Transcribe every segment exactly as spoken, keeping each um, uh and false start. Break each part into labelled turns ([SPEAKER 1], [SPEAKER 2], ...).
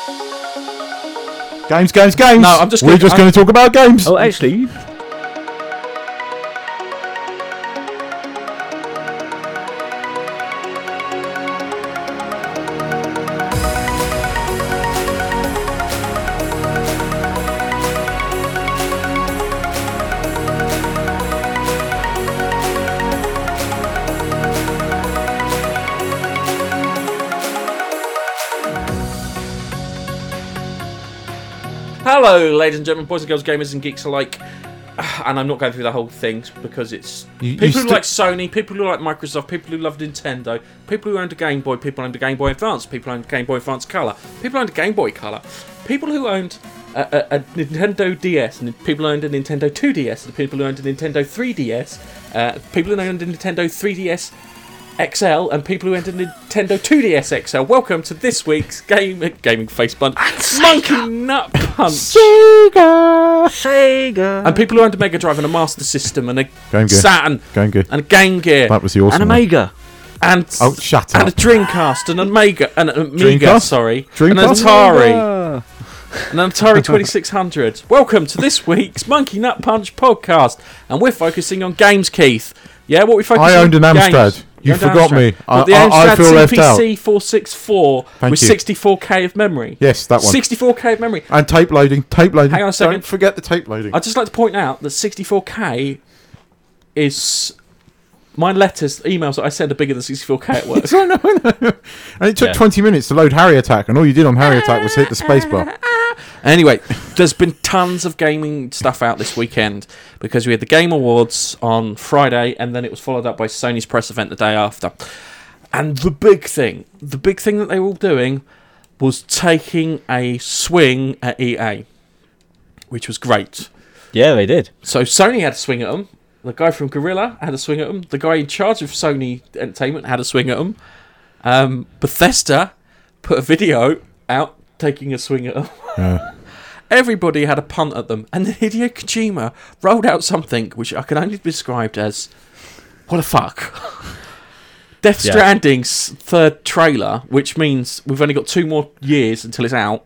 [SPEAKER 1] Games, games, games.
[SPEAKER 2] No, I'm just.
[SPEAKER 1] We're
[SPEAKER 2] gonna,
[SPEAKER 1] just
[SPEAKER 2] I'm,
[SPEAKER 1] going to talk about games.
[SPEAKER 3] Oh, actually.
[SPEAKER 2] Hello, ladies and gentlemen, boys and girls, gamers and geeks alike. And I'm not going through the whole thing because it's
[SPEAKER 1] You- you
[SPEAKER 2] people who
[SPEAKER 1] sti-
[SPEAKER 2] like Sony, people who like Microsoft, people who love Nintendo, people who owned a Game Boy, people who owned a Game Boy Advance, people who owned a Game Boy Advance Color, people who owned a Game Boy Color, people who owned a, a, a Nintendo D S, and people who owned a Nintendo two D S, and people who owned a Nintendo three D S, uh, people who owned a Nintendo three D S X L, and people who owned a Nintendo two D S X L. Welcome to this week's game gaming face bunch, Monkey Nut Punch.
[SPEAKER 1] Sega.
[SPEAKER 3] Sega.
[SPEAKER 2] And people who owned a Mega Drive and a Master System and a
[SPEAKER 1] Game Gear.
[SPEAKER 2] Saturn
[SPEAKER 1] Game Gear.
[SPEAKER 2] and a Game Gear
[SPEAKER 1] That was the awesome
[SPEAKER 3] And
[SPEAKER 1] one.
[SPEAKER 3] Amiga.
[SPEAKER 2] and
[SPEAKER 1] Oh, shut
[SPEAKER 2] and a
[SPEAKER 1] up.
[SPEAKER 2] Dreamcast and an Amiga and an Amiga,
[SPEAKER 1] Dreamcast?
[SPEAKER 2] sorry,
[SPEAKER 1] Dreamcast?
[SPEAKER 2] and an Atari
[SPEAKER 3] Amiga.
[SPEAKER 2] and an Atari twenty-six hundred. Welcome to this week's Monkey Nut Punch podcast, and we're focusing on games, Keith. Yeah, what we focus
[SPEAKER 1] I
[SPEAKER 2] on?
[SPEAKER 1] owned an Amstrad.
[SPEAKER 2] Games.
[SPEAKER 1] You
[SPEAKER 2] owned an
[SPEAKER 1] forgot
[SPEAKER 2] Amstrad.
[SPEAKER 1] me. I-
[SPEAKER 2] Well, the
[SPEAKER 1] I- I
[SPEAKER 2] Amstrad
[SPEAKER 1] feel left out.
[SPEAKER 2] C P C four sixty-four
[SPEAKER 1] Thank
[SPEAKER 2] with
[SPEAKER 1] you.
[SPEAKER 2] sixty-four K of memory.
[SPEAKER 1] Yes, that one.
[SPEAKER 2] sixty-four K of memory.
[SPEAKER 1] And tape loading. Tape loading.
[SPEAKER 2] Hang on a second.
[SPEAKER 1] Don't forget the tape loading.
[SPEAKER 2] I'd just like to point out that sixty-four K is... My letters, emails that I send are bigger than sixty-four K at work.
[SPEAKER 1] I know, I know. And it took
[SPEAKER 3] Yeah.
[SPEAKER 1] twenty minutes to load Harry Attack, and all you did on Harry Attack was hit the spacebar.
[SPEAKER 2] Anyway, there's been tons of gaming stuff out this weekend because we had the Game Awards on Friday, and then it was followed up by Sony's press event the day after. And the big thing, the big thing that they were all doing was taking a swing at E A, which was great.
[SPEAKER 3] Yeah, they did.
[SPEAKER 2] So Sony had a swing at them. The guy from Guerrilla had a swing at them. The guy in charge of Sony Entertainment had a swing at them. Um, Bethesda put a video out taking a swing at them.
[SPEAKER 1] Yeah.
[SPEAKER 2] Everybody had a punt at them. And then Hideo Kojima rolled out something which I can only be described as, what the fuck? Death
[SPEAKER 3] Yeah.
[SPEAKER 2] Stranding's third trailer, which means we've only got two more years until it's out.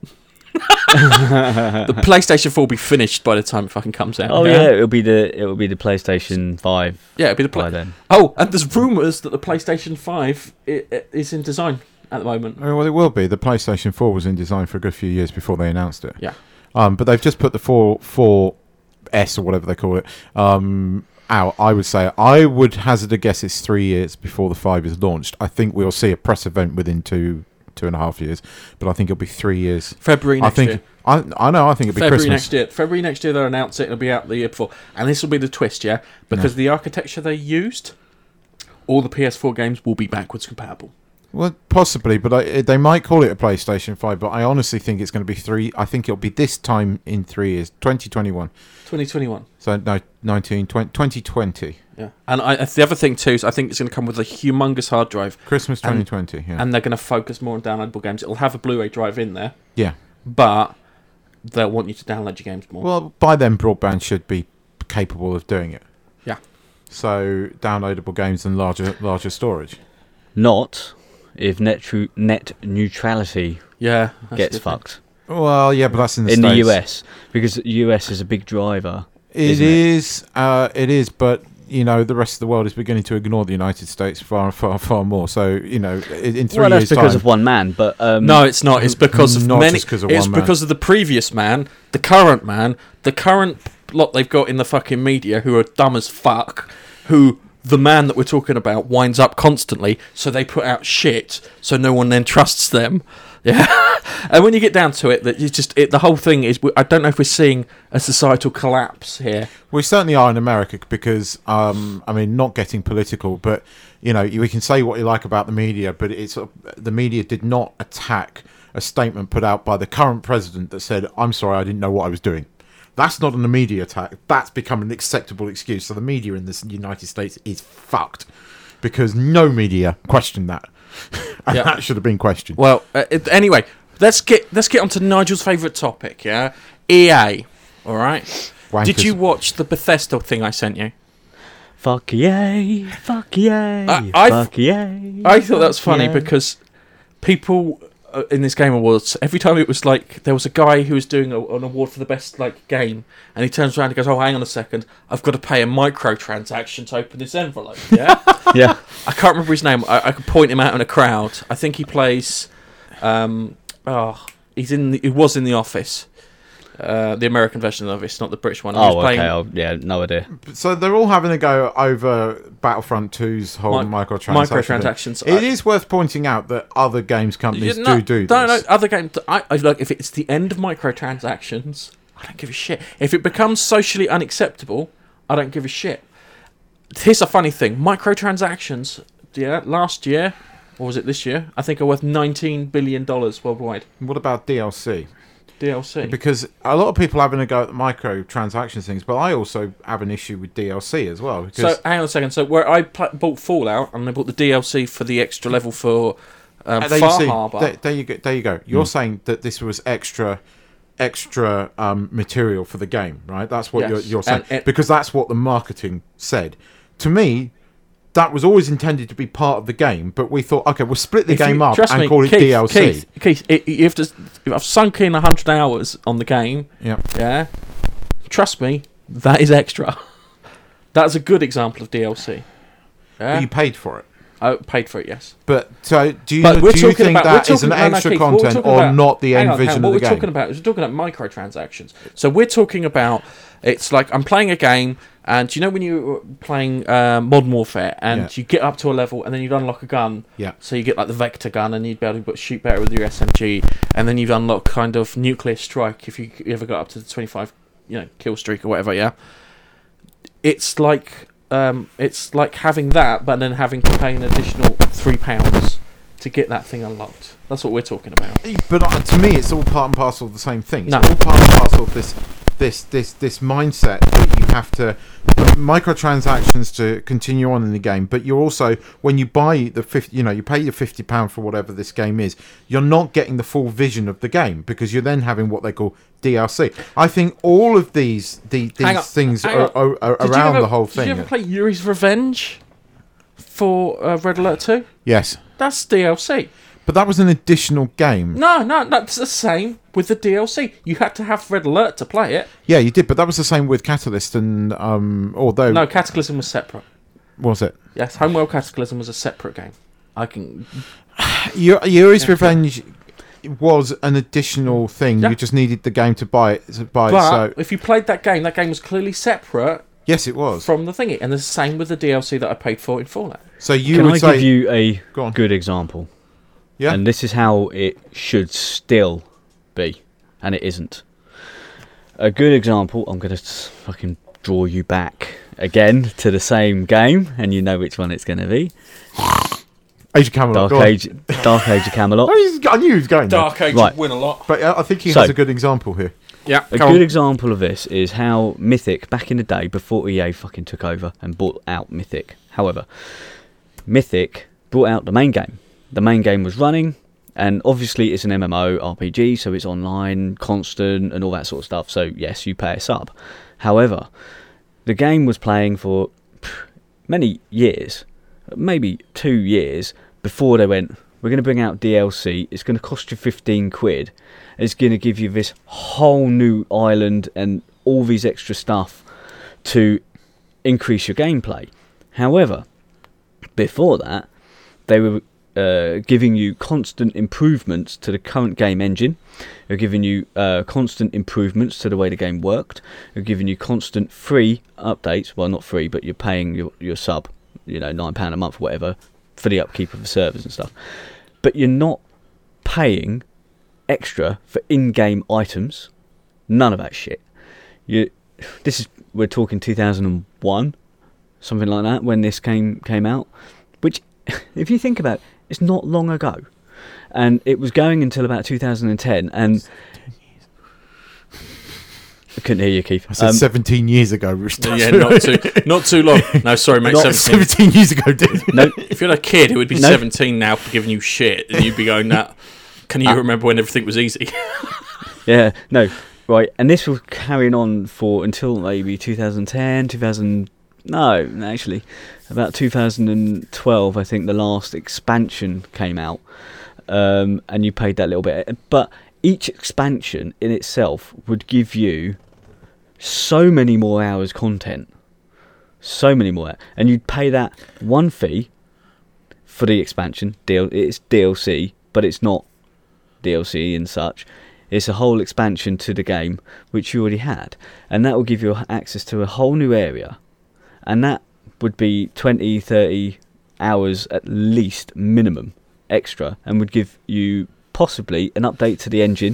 [SPEAKER 2] The PlayStation four will be finished by the time it fucking comes out.
[SPEAKER 3] Oh yeah, it'll be the it'll be the PlayStation five
[SPEAKER 2] Yeah, it'll be the
[SPEAKER 3] by
[SPEAKER 2] play-
[SPEAKER 3] then.
[SPEAKER 2] Oh, and there's rumours that the PlayStation five i- i- is in design at the moment.
[SPEAKER 1] Oh, well, it will be. The PlayStation four was in design for a good few years before they announced it.
[SPEAKER 2] Yeah.
[SPEAKER 1] Um, but they've just put the four, four S or whatever they call it um, out. I would say I would hazard a guess it's three years before the five is launched. I think we'll see a press event within two, two and a half years. But I think it'll be three years.
[SPEAKER 2] February
[SPEAKER 1] I
[SPEAKER 2] next
[SPEAKER 1] think.
[SPEAKER 2] year.
[SPEAKER 1] I I know. I think it'll be
[SPEAKER 2] February
[SPEAKER 1] Christmas.
[SPEAKER 2] next year. February next year they'll announce it. It'll be out the year before, and this will be the twist, yeah, because the architecture they used, all the P S four games will be backwards compatible.
[SPEAKER 1] Well, possibly, but I, they might call it a PlayStation five. But I honestly think it's going to be three. I think it'll be this time in three years, twenty twenty-one.
[SPEAKER 2] twenty twenty-one.
[SPEAKER 1] So no, nineteen, twenty, twenty twenty.
[SPEAKER 2] Yeah, and I, the other thing too is I think it's going to come with a humongous hard drive,
[SPEAKER 1] Christmas
[SPEAKER 2] And-
[SPEAKER 1] twenty twenty. Yeah.
[SPEAKER 2] and they're going to focus more on downloadable games. It'll have a Blu-ray drive in there,
[SPEAKER 1] yeah.
[SPEAKER 2] but they'll want you to download your games more.
[SPEAKER 1] Well, by then broadband should be capable of doing it.
[SPEAKER 2] Yeah.
[SPEAKER 1] So downloadable games and larger larger storage.
[SPEAKER 3] Not if net tru- net neutrality
[SPEAKER 2] yeah, that's
[SPEAKER 3] gets
[SPEAKER 2] the thing.
[SPEAKER 3] fucked
[SPEAKER 1] Well, yeah, but that's in the
[SPEAKER 3] in
[SPEAKER 1] States.
[SPEAKER 3] the U S because the U S is a big driver.
[SPEAKER 1] It
[SPEAKER 3] isn't it?
[SPEAKER 1] is. Uh, it is, but you know, the rest of the world is beginning to ignore the United States far, far, far more. So you know, i- in three
[SPEAKER 3] Well, that's
[SPEAKER 1] years'
[SPEAKER 3] because
[SPEAKER 1] time,
[SPEAKER 3] of one man, but um,
[SPEAKER 2] No, it's not. It's because of
[SPEAKER 1] Not
[SPEAKER 2] many.
[SPEAKER 1] just 'cause of
[SPEAKER 2] It's
[SPEAKER 1] one man.
[SPEAKER 2] because of the previous man, the current man, the current lot they've got in the fucking media who are dumb as fuck, who the man that we're talking about winds up constantly, so they put out shit, so no one then trusts them. Yeah, and when you get down to it, that you just it, the whole thing is. I don't know if we're seeing a societal collapse here.
[SPEAKER 1] we certainly are in America because, um, I mean, not getting political, but you know, you- we can say what you like about the media, but it's uh, the media did not attack a statement put out by the current president that said, "I'm sorry, I didn't know what I was doing." That's not an media attack. That's become an acceptable excuse. So the media in the United States is fucked because no media questioned that, and
[SPEAKER 2] Yeah.
[SPEAKER 1] that should have been questioned.
[SPEAKER 2] Well, uh, it, anyway, let's get let's get on to Nigel's favourite topic. Yeah, E A. All right.
[SPEAKER 1] Wankers.
[SPEAKER 2] Did you watch the Bethesda thing I sent you?
[SPEAKER 3] fuck yay, fuck yay,
[SPEAKER 2] I- I
[SPEAKER 3] fuck yay.
[SPEAKER 2] I thought that was
[SPEAKER 3] fuck
[SPEAKER 2] funny
[SPEAKER 3] yay.
[SPEAKER 2] because people uh, in this Game Awards, every time it was like there was a guy who was doing a, an award for the best like game, and he turns around and goes, "Oh, hang on a second, I've got to pay a microtransaction to open this envelope." Yeah,
[SPEAKER 3] Yeah.
[SPEAKER 2] I can't remember his name. I, I could point him out in a crowd. I think he plays. Um, oh, he's in. The, he was in The Office. Uh, the American version of Office, not the British one. He was
[SPEAKER 3] Oh,
[SPEAKER 2] playing,
[SPEAKER 3] okay. Oh, yeah, no idea.
[SPEAKER 1] So they're all having a go over Battlefront two's whole
[SPEAKER 2] Mi-
[SPEAKER 1] microtransaction.
[SPEAKER 2] microtransactions.
[SPEAKER 1] thing. It is worth pointing out that other games companies
[SPEAKER 2] You- no,
[SPEAKER 1] do do
[SPEAKER 2] no,
[SPEAKER 1] this.
[SPEAKER 2] no, other games. I, I look. If it's the end of microtransactions, I don't give a shit. If it becomes socially unacceptable, I don't give a shit. Here's a funny thing: microtransactions. Yeah, last year, or was it this year? I think are worth nineteen billion dollars worldwide.
[SPEAKER 1] What about D L C?
[SPEAKER 2] D L C.
[SPEAKER 1] Because a lot of people are having a go at the microtransactions things, but I also have an issue with D L C as well. Because
[SPEAKER 2] So hang on a second. So where I pl- bought Fallout and I bought the D L C for the extra level for um,
[SPEAKER 1] Uh, there,
[SPEAKER 2] Far
[SPEAKER 1] you see,
[SPEAKER 2] Harbor.
[SPEAKER 1] there, there you go. There you go. You're saying that this was extra, extra um, material for the game, right? That's what
[SPEAKER 2] Yes.
[SPEAKER 1] you're, you're saying,
[SPEAKER 2] And it-
[SPEAKER 1] because that's what the marketing said. To me, that was always intended to be part of the game, but we thought, okay, we'll split the
[SPEAKER 2] If you-
[SPEAKER 1] game up
[SPEAKER 2] trust
[SPEAKER 1] and
[SPEAKER 2] me,
[SPEAKER 1] call it
[SPEAKER 2] Keith,
[SPEAKER 1] D L C.
[SPEAKER 2] Keith, Keith, it, you have to. If I've sunk in a hundred hours on the game.
[SPEAKER 1] Yeah.
[SPEAKER 2] Yeah. Trust me, that is extra. That's a good example of D L C. Yeah.
[SPEAKER 1] But you paid for it.
[SPEAKER 2] I paid for it, yes.
[SPEAKER 1] But so do you,
[SPEAKER 2] But we're
[SPEAKER 1] do you
[SPEAKER 2] talking
[SPEAKER 1] think
[SPEAKER 2] about,
[SPEAKER 1] that
[SPEAKER 2] we're
[SPEAKER 1] is an
[SPEAKER 2] talking, no, no,
[SPEAKER 1] extra
[SPEAKER 2] Keith, what we're
[SPEAKER 1] content
[SPEAKER 2] talking
[SPEAKER 1] or
[SPEAKER 2] about-
[SPEAKER 1] not the
[SPEAKER 2] hang
[SPEAKER 1] end
[SPEAKER 2] on, hang
[SPEAKER 1] vision
[SPEAKER 2] on,
[SPEAKER 1] of
[SPEAKER 2] what
[SPEAKER 1] the
[SPEAKER 2] we're
[SPEAKER 1] game?
[SPEAKER 2] talking about is we're talking about microtransactions. So we're talking about it's like I'm playing a game, and you know when you're playing uh, Modern Warfare, and
[SPEAKER 1] Yeah.
[SPEAKER 2] you get up to a level, and then you'd unlock a gun.
[SPEAKER 1] Yeah.
[SPEAKER 2] So you get like the Vector gun, and you'd be able to shoot better with your S M G, and then you'd unlock kind of nuclear strike if you ever got up to the twenty-five, you know, kill streak or whatever. Yeah. It's like um, it's like having that, but then having to pay an additional three pounds to get that thing unlocked. That's what we're talking about.
[SPEAKER 1] But uh, to me, it's all part and parcel of the same thing. It's
[SPEAKER 2] No.
[SPEAKER 1] all part and parcel of this, this, this, this mindset that you have to microtransactions to continue on in the game. But you're also, when you buy the fifty, you know, you pay your fifty pound for whatever this game is, you're not getting the full vision of the game because you're then having what they call D L C. I think all of these the,
[SPEAKER 2] Hang on,
[SPEAKER 1] these things
[SPEAKER 2] hang
[SPEAKER 1] are,
[SPEAKER 2] on.
[SPEAKER 1] are, are
[SPEAKER 2] Did you
[SPEAKER 1] around
[SPEAKER 2] ever-
[SPEAKER 1] the whole
[SPEAKER 2] Did
[SPEAKER 1] thing.
[SPEAKER 2] you ever play Yuri's Revenge for uh, Red Alert two?
[SPEAKER 1] Yes,
[SPEAKER 2] That's D L C.
[SPEAKER 1] but that was an additional game.
[SPEAKER 2] No, no, that's the same with the D L C. You had to have Red Alert to play it.
[SPEAKER 1] Yeah, you did, but that was the same with Catalyst, and um, although
[SPEAKER 2] No, Cataclysm was separate.
[SPEAKER 1] was it?
[SPEAKER 2] Yes, Homeworld Cataclysm was a separate game. I can.
[SPEAKER 1] Your Yuri's
[SPEAKER 2] Yeah.
[SPEAKER 1] Revenge was an additional thing.
[SPEAKER 2] Yeah.
[SPEAKER 1] You just needed the game to buy it. To buy
[SPEAKER 2] But
[SPEAKER 1] it. So
[SPEAKER 2] if you played that game, that game was clearly separate
[SPEAKER 1] yes, it was.
[SPEAKER 2] from the thingy, and the same with the D L C that I paid for in Fallout.
[SPEAKER 1] So you
[SPEAKER 3] Can
[SPEAKER 1] would
[SPEAKER 3] I
[SPEAKER 1] say,
[SPEAKER 3] give you a
[SPEAKER 1] go on.
[SPEAKER 3] good example?
[SPEAKER 1] Yeah.
[SPEAKER 3] And this is how it should still be, and it isn't. A good example, I'm going to fucking draw you back again to the same game, and you know which one it's going to be.
[SPEAKER 1] Age of Camelot.
[SPEAKER 3] Dark
[SPEAKER 1] go on.
[SPEAKER 3] Age, Dark Age of Camelot.
[SPEAKER 1] Oh, he's- I knew he was going there.
[SPEAKER 2] Dark Age
[SPEAKER 3] Right.
[SPEAKER 2] would win a lot.
[SPEAKER 1] But uh, I think he
[SPEAKER 3] So-
[SPEAKER 1] has a good example here.
[SPEAKER 2] Yeah,
[SPEAKER 3] A good example of this is how Mythic, back in the day, before E A fucking took over and bought out Mythic. However, Mythic brought out the main game. The main game was running, and obviously it's an M M O R P G, so it's online, constant, and all that sort of stuff. So yes, you pay a sub. However, the game was playing for pff, many years, maybe two years, before they went, we're going to bring out D L C, it's going to cost you fifteen quid. It's going to give you this whole new island and all these extra stuff to increase your gameplay. However, before that, they were uh, giving you constant improvements to the current game engine. They're giving you uh, constant improvements to the way the game worked. They're giving you constant free updates. Well, not free, but you're paying your, your sub, you know, nine pounds a month or whatever, for the upkeep of the servers and stuff. But you're not paying extra for in-game items. None of that shit. You, this is we're talking two thousand one, something like that, when this came came out. Which, if you think about it, it's not long ago, and it was going until about two thousand ten. And I couldn't hear you, Keith.
[SPEAKER 1] I said
[SPEAKER 3] Um,
[SPEAKER 1] seventeen years ago. We were still-
[SPEAKER 2] Yeah, not too, not too long. No, sorry, mate.
[SPEAKER 1] Not
[SPEAKER 2] seventeen.
[SPEAKER 1] seventeen years ago, dude.
[SPEAKER 3] no,
[SPEAKER 2] If you're a kid, it would be
[SPEAKER 3] No.
[SPEAKER 2] seventeen now for giving you shit, and you'd be going, "That can you
[SPEAKER 3] Uh,
[SPEAKER 2] remember when everything was easy?"
[SPEAKER 3] yeah, no, right. And this was carrying on for until maybe two thousand ten, two thousand. No, actually, about two thousand twelve. I think the last expansion came out. um, and you paid that little bit. But each expansion in itself would give you so many more hours content, so many more, and you'd pay that one fee for the expansion. Deal, it's D L C, but it's not D L C and such. It's a whole expansion to the game which you already had, and that will give you access to a whole new area, and that would be twenty, thirty hours at least minimum extra, and would give you possibly an update to the engine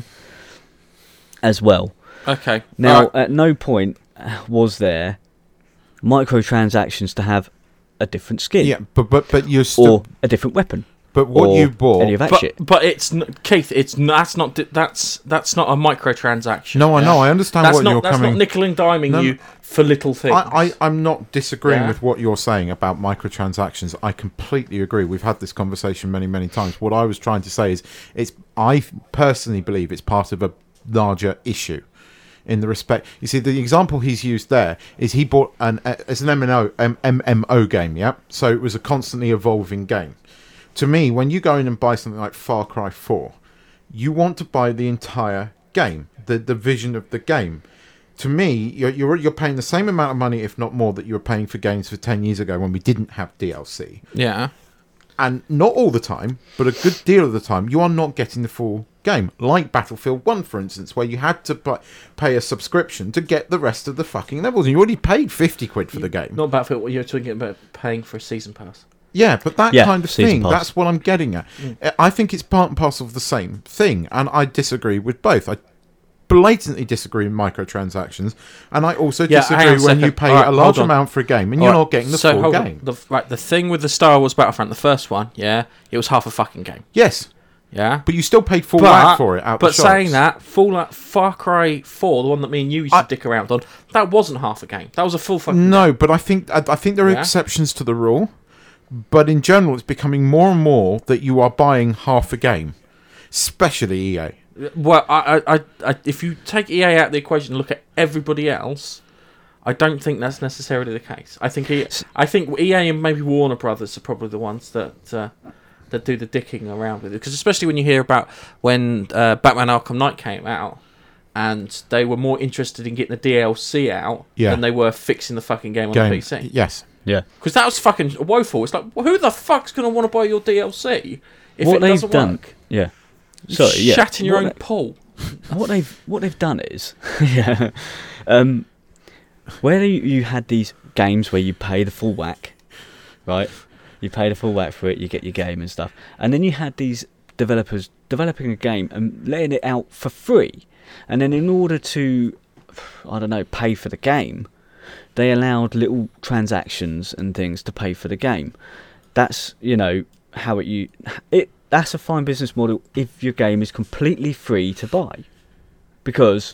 [SPEAKER 3] as well.
[SPEAKER 2] Okay.
[SPEAKER 3] Now,
[SPEAKER 2] Right.
[SPEAKER 3] at no point was there microtransactions to have a different skin
[SPEAKER 1] Yeah, but but but you're still.
[SPEAKER 3] or a different weapon.
[SPEAKER 1] But what
[SPEAKER 3] or
[SPEAKER 1] you bought.
[SPEAKER 3] any of that
[SPEAKER 2] But,
[SPEAKER 3] shit.
[SPEAKER 2] but it's n- Keith. It's n- that's not di- that's that's not a microtransaction.
[SPEAKER 1] No, I know. I understand
[SPEAKER 2] That's
[SPEAKER 1] what
[SPEAKER 2] not
[SPEAKER 1] you're
[SPEAKER 2] that's
[SPEAKER 1] coming.
[SPEAKER 2] not nickel and diming
[SPEAKER 1] No,
[SPEAKER 2] you for little things.
[SPEAKER 1] I, I, I'm not disagreeing
[SPEAKER 2] Yeah.
[SPEAKER 1] with what you're saying about microtransactions. I completely agree. We've had this conversation many, many times. What I was trying to say is, it's. I personally believe it's part of a larger issue. In the respect, you see, the example he's used there is he bought an uh, it's an M M O um, M M O game, yeah. So it was a constantly evolving game. To me, when you go in and buy something like Far Cry four, you want to buy the entire game, the the vision of the game. To me, you're, you're you're paying the same amount of money, if not more, that you were paying for games for ten years ago when we didn't have D L C.
[SPEAKER 2] yeah.
[SPEAKER 1] And not all the time, but a good deal of the time, you are not getting the full game. Like Battlefield one, for instance, where you had to buy, pay a subscription to get the rest of the fucking levels. And you already paid fifty quid for the game.
[SPEAKER 2] Not Battlefield. What you're talking about paying for a season pass.
[SPEAKER 1] Yeah, but that
[SPEAKER 3] Yeah,
[SPEAKER 1] kind of
[SPEAKER 3] season
[SPEAKER 1] thing,
[SPEAKER 3] pass.
[SPEAKER 1] that's what I'm getting at. I think it's part and parcel of the same thing, and I disagree with both. I blatantly disagree with microtransactions, and I also
[SPEAKER 2] Yeah, hang on
[SPEAKER 1] disagree
[SPEAKER 2] a
[SPEAKER 1] when
[SPEAKER 2] second.
[SPEAKER 1] you pay
[SPEAKER 2] All right,
[SPEAKER 1] a large
[SPEAKER 2] hold on.
[SPEAKER 1] amount for a game and
[SPEAKER 2] All
[SPEAKER 1] you're
[SPEAKER 2] right,
[SPEAKER 1] not getting the
[SPEAKER 2] so
[SPEAKER 1] full
[SPEAKER 2] hold on.
[SPEAKER 1] game.
[SPEAKER 2] The, right, the thing with the Star Wars Battlefront, the first one, yeah, it was half a fucking game.
[SPEAKER 1] Yes,
[SPEAKER 2] Yeah.
[SPEAKER 1] but you still paid full
[SPEAKER 2] But,
[SPEAKER 1] whack for it out
[SPEAKER 2] but
[SPEAKER 1] the shops.
[SPEAKER 2] saying that, Fallout Far Cry four, the one that me and you used
[SPEAKER 1] I-
[SPEAKER 2] to dick around on, that wasn't half a game. That was a full fucking
[SPEAKER 1] No, but I think I, I think there are
[SPEAKER 2] Yeah.
[SPEAKER 1] exceptions to the rule. But in general, it's becoming more and more that you are buying half a game, especially E A.
[SPEAKER 2] Well, I, I, I, I, if you take E A out of the equation and look at everybody else, I don't think that's necessarily the case. I think E A, I think E A and maybe Warner Brothers are probably the ones that uh, that do the dicking around with it. Because especially when you hear about when uh, Batman Arkham Knight came out, and they were more interested in getting the D L C out
[SPEAKER 1] Yeah.
[SPEAKER 2] than they were fixing the fucking game on
[SPEAKER 1] Game.
[SPEAKER 2] the P C.
[SPEAKER 1] Yes.
[SPEAKER 3] Yeah.
[SPEAKER 2] Because that was fucking woeful. It's like, well, who the fuck's going to want to buy your D L C if
[SPEAKER 3] What
[SPEAKER 2] it
[SPEAKER 3] they've
[SPEAKER 2] doesn't
[SPEAKER 3] done.
[SPEAKER 2] work?
[SPEAKER 3] Yeah.
[SPEAKER 2] You
[SPEAKER 3] Sorry, yeah.
[SPEAKER 2] shat in your
[SPEAKER 3] What
[SPEAKER 2] own
[SPEAKER 3] they-
[SPEAKER 2] pool.
[SPEAKER 3] what they've what they've done is yeah um where you, you had these games where you pay the full whack, right? You pay the full whack for it, you get your game and stuff, and then you had these developers developing a game and letting it out for free, and then in order to I don't know pay for the game, they allowed little transactions and things to pay for the game. That's, you know, how it you it that's a fine business model if your game is completely free to buy, because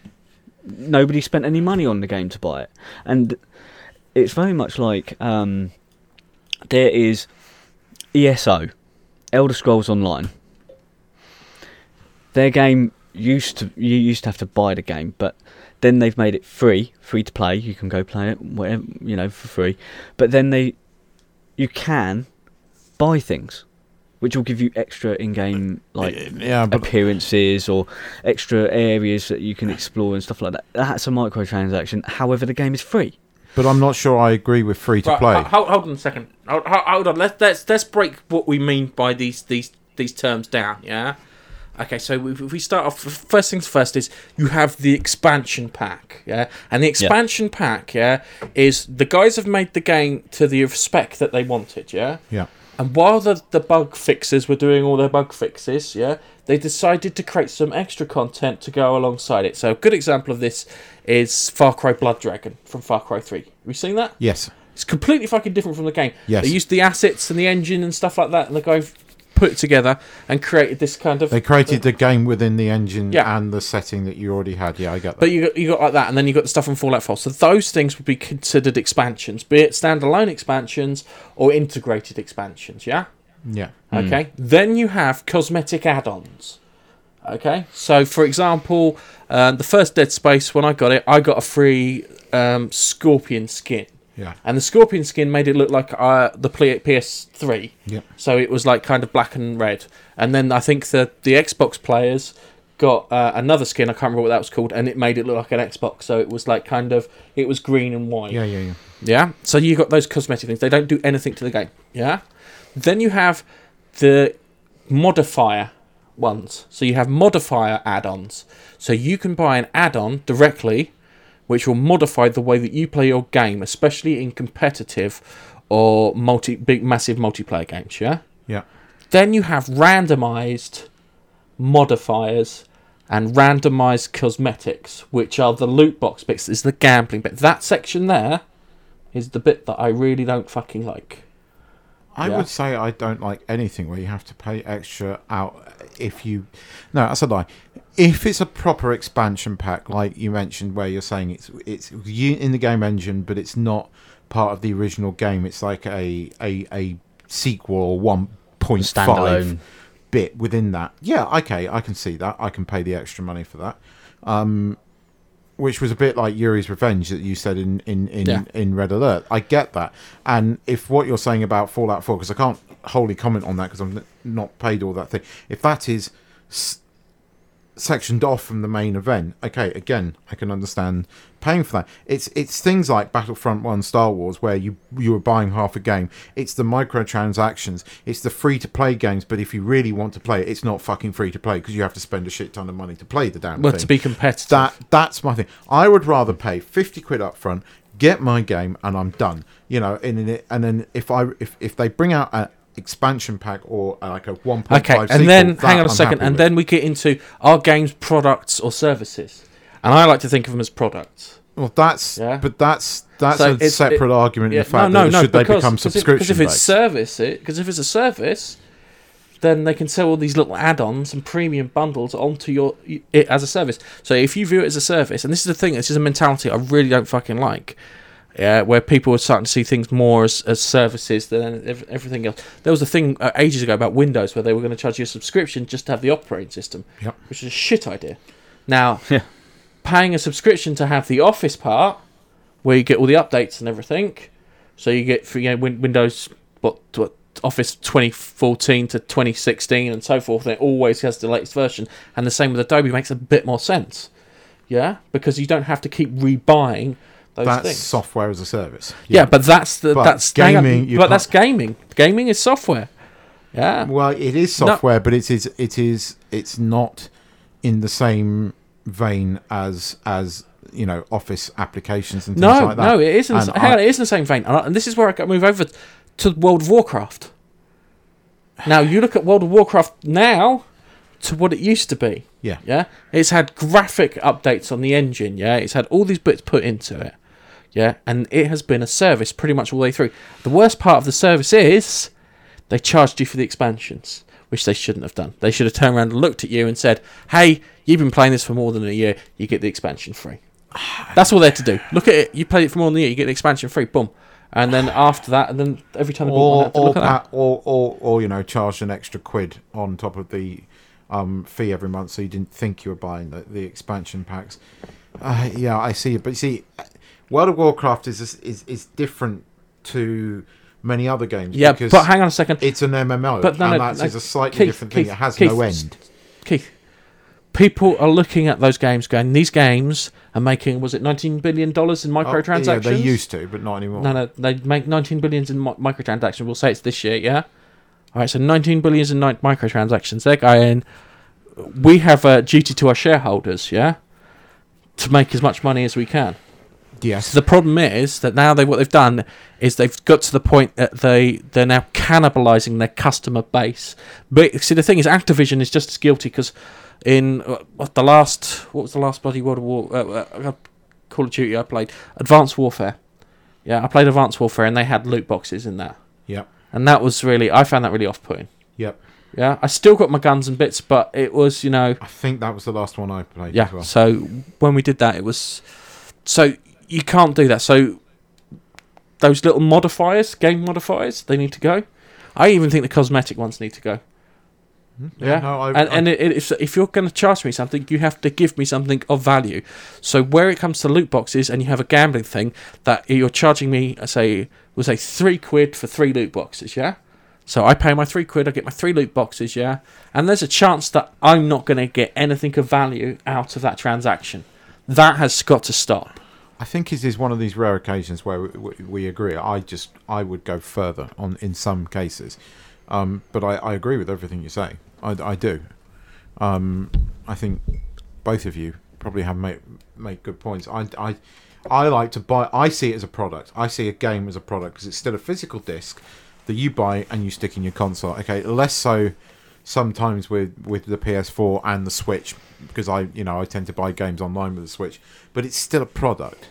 [SPEAKER 3] nobody spent any money on the game to buy it. And it's very much like um, there is E S O, Elder Scrolls Online. Their game used to you used to have to buy the game, but then they've made it free, free to play. You can go play it, whatever, you know, for free. But then they, you can buy things, which will give you extra in-game like
[SPEAKER 1] Yeah, but
[SPEAKER 3] appearances or extra areas that you can explore and stuff like that. That's a microtransaction. However, the game is free.
[SPEAKER 1] but I'm not sure I agree with free to
[SPEAKER 2] Right,
[SPEAKER 1] play.
[SPEAKER 2] ho- Hold, hold on a second. Hold, hold hold on. Let's let's let's break what we mean by these these these terms down. Yeah. Okay. So if if we start off, first things first is you have the expansion pack. Yeah. And the expansion pack. Yeah. Is the guys have made the game to the spec that they wanted. Yeah.
[SPEAKER 1] Yeah.
[SPEAKER 2] And while the, the bug fixers were doing all their bug fixes, yeah, they decided to create some extra content to go alongside it. So a good example of this is Far Cry Blood Dragon from Far Cry three. Have you seen that?
[SPEAKER 1] Yes.
[SPEAKER 2] It's completely fucking different from the game.
[SPEAKER 1] Yes.
[SPEAKER 2] They used the assets and the engine and stuff like that, and the guy put it together and created this kind of...
[SPEAKER 1] They created the game within the engine
[SPEAKER 2] Yeah.
[SPEAKER 1] and the setting that you already had. Yeah, I get that.
[SPEAKER 2] But you got, you got like that, and then you got the stuff from Fallout four. So those things would be considered expansions, be it standalone expansions or integrated expansions, yeah?
[SPEAKER 1] yeah.
[SPEAKER 2] Okay. Then you have cosmetic add-ons. Okay. So, for example, uh, the first Dead Space, when I got it, I got a free um, Scorpion skin.
[SPEAKER 1] Yeah.
[SPEAKER 2] And the Scorpion skin made it look like uh, the P S three.
[SPEAKER 1] Yeah.
[SPEAKER 2] So it was like kind of black and red. And then I think the the Xbox players got uh, another skin. I can't remember what that was called, and it made it look like an Xbox. So it was like kind of it was green and white.
[SPEAKER 1] Yeah, yeah, yeah.
[SPEAKER 2] Yeah. So you got those cosmetic things. They don't do anything to the game. Yeah. Then you have the modifier ones. So you have modifier add-ons. So you can buy an add-on directly, which will modify the way that you play your game, especially in competitive or multi big massive multiplayer games, yeah?
[SPEAKER 1] Yeah.
[SPEAKER 2] Then you have randomized modifiers and randomized cosmetics, which are the loot box bits. This is the gambling bit. That section there is the bit that I really don't fucking like.
[SPEAKER 1] I
[SPEAKER 2] Yeah.
[SPEAKER 1] would say I don't like anything where you have to pay extra out if you... No, that's a lie. If it's a proper expansion pack, like you mentioned, where you're saying it's it's in the game engine, but it's not part of the original game, it's like a a, a sequel or one point five
[SPEAKER 3] Standalone.
[SPEAKER 1] bit within that. Yeah, okay, I can see that. I can pay the extra money for that. Um, which was a bit like Yuri's Revenge that you said in, in, in,
[SPEAKER 2] Yeah.
[SPEAKER 1] in Red Alert. I get that. And if what you're saying about Fallout four, because I can't wholly comment on that because I'm n- not paid all that thing, if that is s- sectioned off from the main event, okay, again, I can understand paying for that. It's it's things like Battlefront one Star Wars where you you were buying half a game. It's the microtransactions. It's the free-to-play games, but if you really want to play it, it's not fucking free-to-play because you have to spend a shit ton of money to play the damn
[SPEAKER 2] Well,
[SPEAKER 1] thing.
[SPEAKER 2] to be competitive.
[SPEAKER 1] That That's my thing. I would rather pay fifty quid up front, get my game, and I'm done. You know, and, and, and then if I if, if they bring out a expansion pack or uh, like a one point
[SPEAKER 2] Okay,
[SPEAKER 1] five
[SPEAKER 2] and
[SPEAKER 1] sequel,
[SPEAKER 2] then
[SPEAKER 1] that
[SPEAKER 2] hang on a
[SPEAKER 1] I'm
[SPEAKER 2] second,
[SPEAKER 1] happy
[SPEAKER 2] and
[SPEAKER 1] with.
[SPEAKER 2] then we get into our games products or services, and I like to think of them as products.
[SPEAKER 1] Well, that's
[SPEAKER 2] Yeah.
[SPEAKER 1] but that's that's
[SPEAKER 2] So
[SPEAKER 1] a
[SPEAKER 2] it's-
[SPEAKER 1] separate
[SPEAKER 2] it-
[SPEAKER 1] argument.
[SPEAKER 2] Yeah,
[SPEAKER 1] in the fact
[SPEAKER 2] no, no,
[SPEAKER 1] that
[SPEAKER 2] no,
[SPEAKER 1] should they
[SPEAKER 2] because,
[SPEAKER 1] become
[SPEAKER 2] because
[SPEAKER 1] subscription
[SPEAKER 2] if, if it's
[SPEAKER 1] based?
[SPEAKER 2] service, it because if it's a service, then they can sell all these little add-ons and premium bundles onto your it as a service. So if you view it as a service, and this is the thing, this is a mentality I really don't fucking like. Yeah, where people are starting to see things more as, as services than ev- everything else. There was a thing uh, ages ago about Windows where they were going to charge you a subscription just to have the operating system,
[SPEAKER 1] Yep.
[SPEAKER 2] which is a shit idea. Now,
[SPEAKER 3] Yeah.
[SPEAKER 2] paying a subscription to have the Office part, where you get all the updates and everything, so you get for, you know, Win- Windows what, what Office twenty fourteen to twenty sixteen and so forth, and it always has the latest version. And the same with Adobe makes a bit more sense, yeah, because you don't have to keep rebuying those
[SPEAKER 1] That's
[SPEAKER 2] things.
[SPEAKER 1] software as a service.
[SPEAKER 2] Yeah, but that's the
[SPEAKER 1] But
[SPEAKER 2] that's hang on,
[SPEAKER 1] gaming, you
[SPEAKER 2] but
[SPEAKER 1] can't-
[SPEAKER 2] that's gaming. Gaming is software. Yeah.
[SPEAKER 1] Well, it is
[SPEAKER 2] No.
[SPEAKER 1] software, but it is it is it's not in the same vein as as you know Office applications and things
[SPEAKER 2] No,
[SPEAKER 1] like that.
[SPEAKER 2] no, it isn't.
[SPEAKER 1] And
[SPEAKER 2] Hang on,
[SPEAKER 1] I-
[SPEAKER 2] it is in the same vein, and I- and this is where I got move over to World of Warcraft. Now you look at World of Warcraft now to what it used to be.
[SPEAKER 1] Yeah.
[SPEAKER 2] Yeah, it's had graphic updates on the engine. Yeah, it's had all these bits put into it. Yeah, and it has been a service pretty much all the way through. The worst part of the service is they charged you for the expansions, which they shouldn't have done. They should have turned around and looked at you and said, "Hey, you've been playing this for more than a year. You get the expansion free." That's all they had to do. Look at it. You played it for more than a year. You get the expansion free. Boom. And then after that, and then every time they bought one,
[SPEAKER 1] or
[SPEAKER 2] they had to
[SPEAKER 1] or,
[SPEAKER 2] look at that.
[SPEAKER 1] pa- or or or you know charge an extra quid on top of the um, fee every month, so you didn't think you were buying the, the expansion packs. Uh, yeah, I see it, but you see, World of Warcraft is is is different to many other games.
[SPEAKER 2] Yeah,
[SPEAKER 1] because
[SPEAKER 2] but hang on a second.
[SPEAKER 1] it's an M M O,
[SPEAKER 2] But no,
[SPEAKER 1] and
[SPEAKER 2] no,
[SPEAKER 1] that
[SPEAKER 2] no,
[SPEAKER 1] is a slightly
[SPEAKER 2] Keith,
[SPEAKER 1] different thing.
[SPEAKER 2] Keith,
[SPEAKER 1] It has
[SPEAKER 2] Keith,
[SPEAKER 1] no end.
[SPEAKER 2] Keith, people are looking at those games going, these games are making, was it nineteen billion dollars in
[SPEAKER 1] Oh,
[SPEAKER 2] microtransactions?
[SPEAKER 1] yeah, they used to, but not anymore.
[SPEAKER 2] No, no, they make nineteen billion in mi- microtransactions. We'll say it's this year, yeah? All right, so nineteen billion in ni- microtransactions. They're going, we have a duty to our shareholders, yeah? To make as much money as we can.
[SPEAKER 1] Yes.
[SPEAKER 2] So the problem is that now they what they've done is they've got to the point that they they're now cannibalizing their customer base. But see, the thing is, Activision is just as guilty because in uh, what the last what was the last bloody World of War uh, uh, Call of Duty I played, Advanced Warfare. Yeah, I played Advanced Warfare and they had loot boxes in that,
[SPEAKER 1] Yep.
[SPEAKER 2] and that was really I found that really off-putting.
[SPEAKER 1] Yep.
[SPEAKER 2] Yeah, I still got my guns and bits, but it was you know
[SPEAKER 1] I think that was the last one I played.
[SPEAKER 2] yeah.
[SPEAKER 1] As well.
[SPEAKER 2] So when we did that, it was so you can't do that. So those little modifiers, game modifiers, they need to go. I even think the cosmetic ones need to go. Yeah,
[SPEAKER 1] no, I,
[SPEAKER 2] and
[SPEAKER 1] I,
[SPEAKER 2] and it, it, if if you're going to charge me something, you have to give me something of value. So where it comes to loot boxes, and you have a gambling thing that you're charging me, say, we'll say three quid for three loot boxes, yeah. So I pay my three quid, I get my three loot boxes, yeah, and there's a chance that I'm not going to get anything of value out of that transaction. That has got to stop.
[SPEAKER 1] I think it is one of these rare occasions where we, we, we agree. I just I would go further on in some cases, um, but I, I agree with everything you say. I, I do. Um, I think both of you probably have made make good points. I, I I like to buy. I see it as a product. I see a game as a product because it's still a physical disc that you buy and you stick in your console. Okay, less so sometimes with, with the P S four and the Switch, because I you know I tend to buy games online with the Switch, but it's still a product.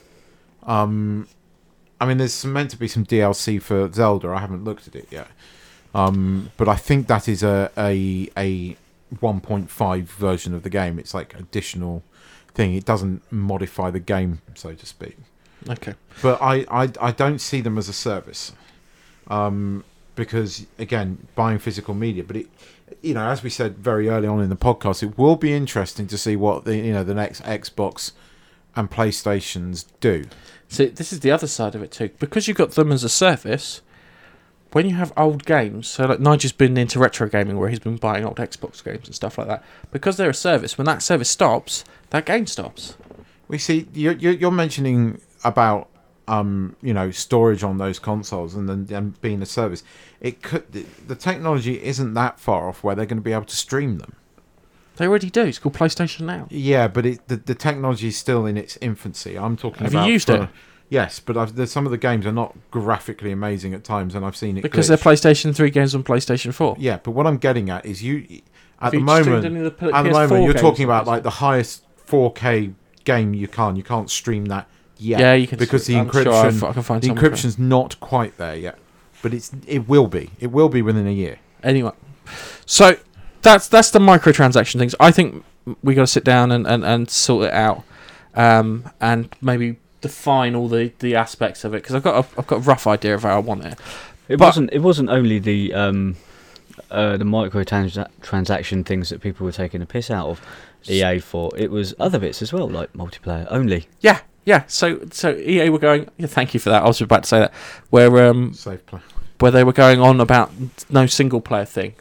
[SPEAKER 1] Um, I mean, there's meant to be some D L C for Zelda. I haven't looked at it yet, um, but I think that is a a a one point five version of the game. It's like additional thing. It doesn't modify the game, so to speak.
[SPEAKER 2] Okay,
[SPEAKER 1] but I I, I don't see them as a service. Um, because again, buying physical media, but it, you know, as we said very early on in the podcast, it will be interesting to see what the you know the next Xbox and PlayStations do.
[SPEAKER 2] So this is the other side of it too, because you've got them as a service. When you have old games, so like Nigel's been into retro gaming, where he's been buying old Xbox games and stuff like that. Because they're a service, when that service stops, that game stops.
[SPEAKER 1] We see you're you're mentioning about. Um, you know, storage on those consoles and then them being a service. It could the, the technology isn't that far off where they're going to be able to stream them.
[SPEAKER 2] They already do. It's called PlayStation Now.
[SPEAKER 1] Yeah, but it, the the technology is still in its infancy. I'm talking
[SPEAKER 2] Have
[SPEAKER 1] about.
[SPEAKER 2] you used
[SPEAKER 1] for,
[SPEAKER 2] it?
[SPEAKER 1] Yes, but I've, there's some of the games are not graphically amazing at times, and I've seen it
[SPEAKER 2] because
[SPEAKER 1] glitch.
[SPEAKER 2] they're PlayStation three games on PlayStation four.
[SPEAKER 1] Yeah, but what I'm getting at is you at
[SPEAKER 2] Have
[SPEAKER 1] the
[SPEAKER 2] you
[SPEAKER 1] moment.
[SPEAKER 2] streamed any of the P-
[SPEAKER 1] At the
[SPEAKER 2] P S four
[SPEAKER 1] moment, you're
[SPEAKER 2] games
[SPEAKER 1] talking
[SPEAKER 2] on
[SPEAKER 1] about
[SPEAKER 2] PlayStation?
[SPEAKER 1] like the highest four K game you can. You can't stream that. Yet,
[SPEAKER 2] Yeah, you can
[SPEAKER 1] because the
[SPEAKER 2] I'm
[SPEAKER 1] encryption,
[SPEAKER 2] sure I've- I can find
[SPEAKER 1] the
[SPEAKER 2] someone for it.
[SPEAKER 1] encryption's not quite there yet, but it's it will be. It will be within a year.
[SPEAKER 2] Anyway, so that's that's the microtransaction things. I think we got to sit down and, and, and sort it out, um, and maybe define all the, the aspects of it, because I've got a, I've got a rough idea of how I want it.
[SPEAKER 3] It
[SPEAKER 2] But-
[SPEAKER 3] wasn't. It wasn't only the um, uh, the microtransaction things that people were taking a piss out of E A for. It was other bits as well, like multiplayer only.
[SPEAKER 2] Yeah, yeah. So so E A were going. Yeah, thank you for that. I was about to say that where um
[SPEAKER 1] Safe play.
[SPEAKER 2] where they were going on about no single player thing.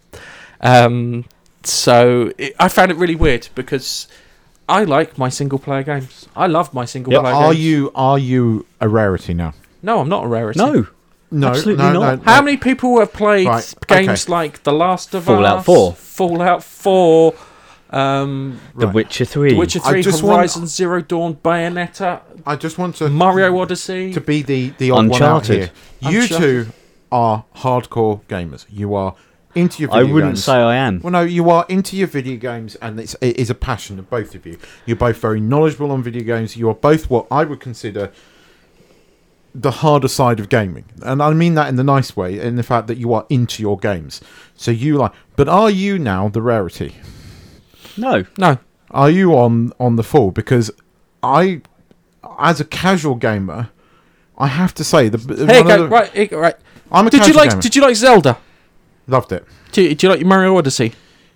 [SPEAKER 2] Um, so it, I found it really weird because I like my single player games. I love my single
[SPEAKER 1] Yeah,
[SPEAKER 2] player
[SPEAKER 1] are
[SPEAKER 2] games.
[SPEAKER 1] you are you a rarity now?
[SPEAKER 2] No, I'm not a rarity.
[SPEAKER 3] No,
[SPEAKER 1] No,
[SPEAKER 3] Absolutely
[SPEAKER 1] no,
[SPEAKER 3] not.
[SPEAKER 1] no,
[SPEAKER 2] How
[SPEAKER 1] no.
[SPEAKER 2] many people have played
[SPEAKER 1] Right,
[SPEAKER 2] games
[SPEAKER 1] okay.
[SPEAKER 2] like The Last of
[SPEAKER 3] Fallout
[SPEAKER 2] Us,
[SPEAKER 3] four.
[SPEAKER 2] Fallout four, um,
[SPEAKER 3] The
[SPEAKER 1] Right.
[SPEAKER 3] Witcher three.
[SPEAKER 2] The Witcher
[SPEAKER 1] I
[SPEAKER 2] three,
[SPEAKER 1] just want-
[SPEAKER 2] Horizon Zero Dawn, Bayonetta,
[SPEAKER 1] I just want to
[SPEAKER 2] Mario Odyssey.
[SPEAKER 1] to be the the odd one out
[SPEAKER 3] Uncharted.
[SPEAKER 1] here. You
[SPEAKER 2] Uncharted.
[SPEAKER 1] two are hardcore gamers. You are into your
[SPEAKER 3] I
[SPEAKER 1] video
[SPEAKER 3] wouldn't
[SPEAKER 1] games.
[SPEAKER 3] say I am.
[SPEAKER 1] Well, no, you are into your video games, and it's, it is a passion of both of you. You're both very knowledgeable on video games. You are both what I would consider the harder side of gaming, and I mean that in the nice way, in the fact that you are into your games. So you like, but are you now the rarity?
[SPEAKER 3] No.
[SPEAKER 2] no,
[SPEAKER 1] Are you on on the fall? Because I, as a casual gamer, I have to say the.
[SPEAKER 2] here you
[SPEAKER 1] one
[SPEAKER 2] go.
[SPEAKER 1] of the-
[SPEAKER 2] Right, here you go, right.
[SPEAKER 1] I'm a
[SPEAKER 2] Did you
[SPEAKER 1] casual
[SPEAKER 2] like?
[SPEAKER 1] gamer.
[SPEAKER 2] Did you like Zelda?
[SPEAKER 1] Loved it.
[SPEAKER 2] Did, did you like Mario Odyssey?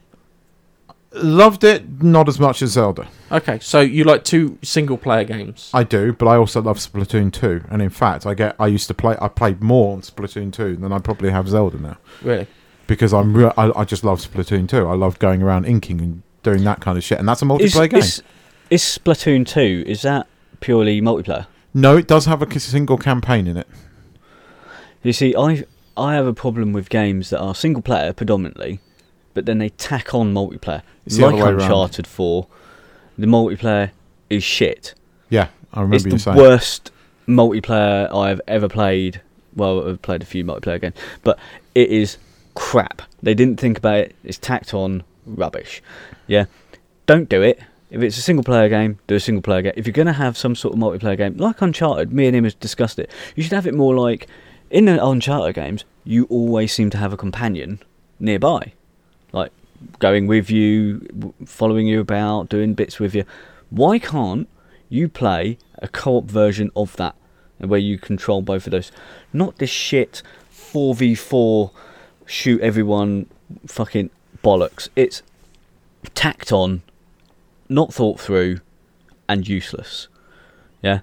[SPEAKER 1] Loved it, not as much as Zelda.
[SPEAKER 2] Okay, so you like two single player games.
[SPEAKER 1] I do, but I also love Splatoon two, and in fact, I get I used to play. I played more on Splatoon two than I probably have Zelda now,
[SPEAKER 2] Really?
[SPEAKER 1] because I'm re- I, I just love Splatoon two. I love going around inking and doing that kind of shit, and that's a
[SPEAKER 3] Is,
[SPEAKER 1] multiplayer game.
[SPEAKER 3] is, is Splatoon two, is that purely multiplayer?
[SPEAKER 1] No, it does have a c- single campaign in it.
[SPEAKER 3] You see, I I have a problem with games that are single player predominantly, but then they tack on multiplayer.
[SPEAKER 1] It's the
[SPEAKER 3] Like
[SPEAKER 1] other way around.
[SPEAKER 3] Uncharted four, the multiplayer is shit.
[SPEAKER 1] Yeah, I remember
[SPEAKER 3] It's
[SPEAKER 1] you
[SPEAKER 3] the
[SPEAKER 1] saying.
[SPEAKER 3] worst multiplayer I've ever played. Well, I've played a few multiplayer games, but it is crap. They didn't think about it. It's tacked on rubbish. Yeah, don't do it. If it's a single player game, do a single player game. If you're going to have some sort of multiplayer game, like Uncharted, me and him has discussed it, you should have it more like, in the Uncharted games, you always seem to have a companion nearby. Like, going with you, w- following you about, doing bits with you. Why can't you play a co-op version of that, where you control both of those? Not this shit four v four shoot everyone fucking bollocks. It's tacked on, not thought through, and useless. Yeah.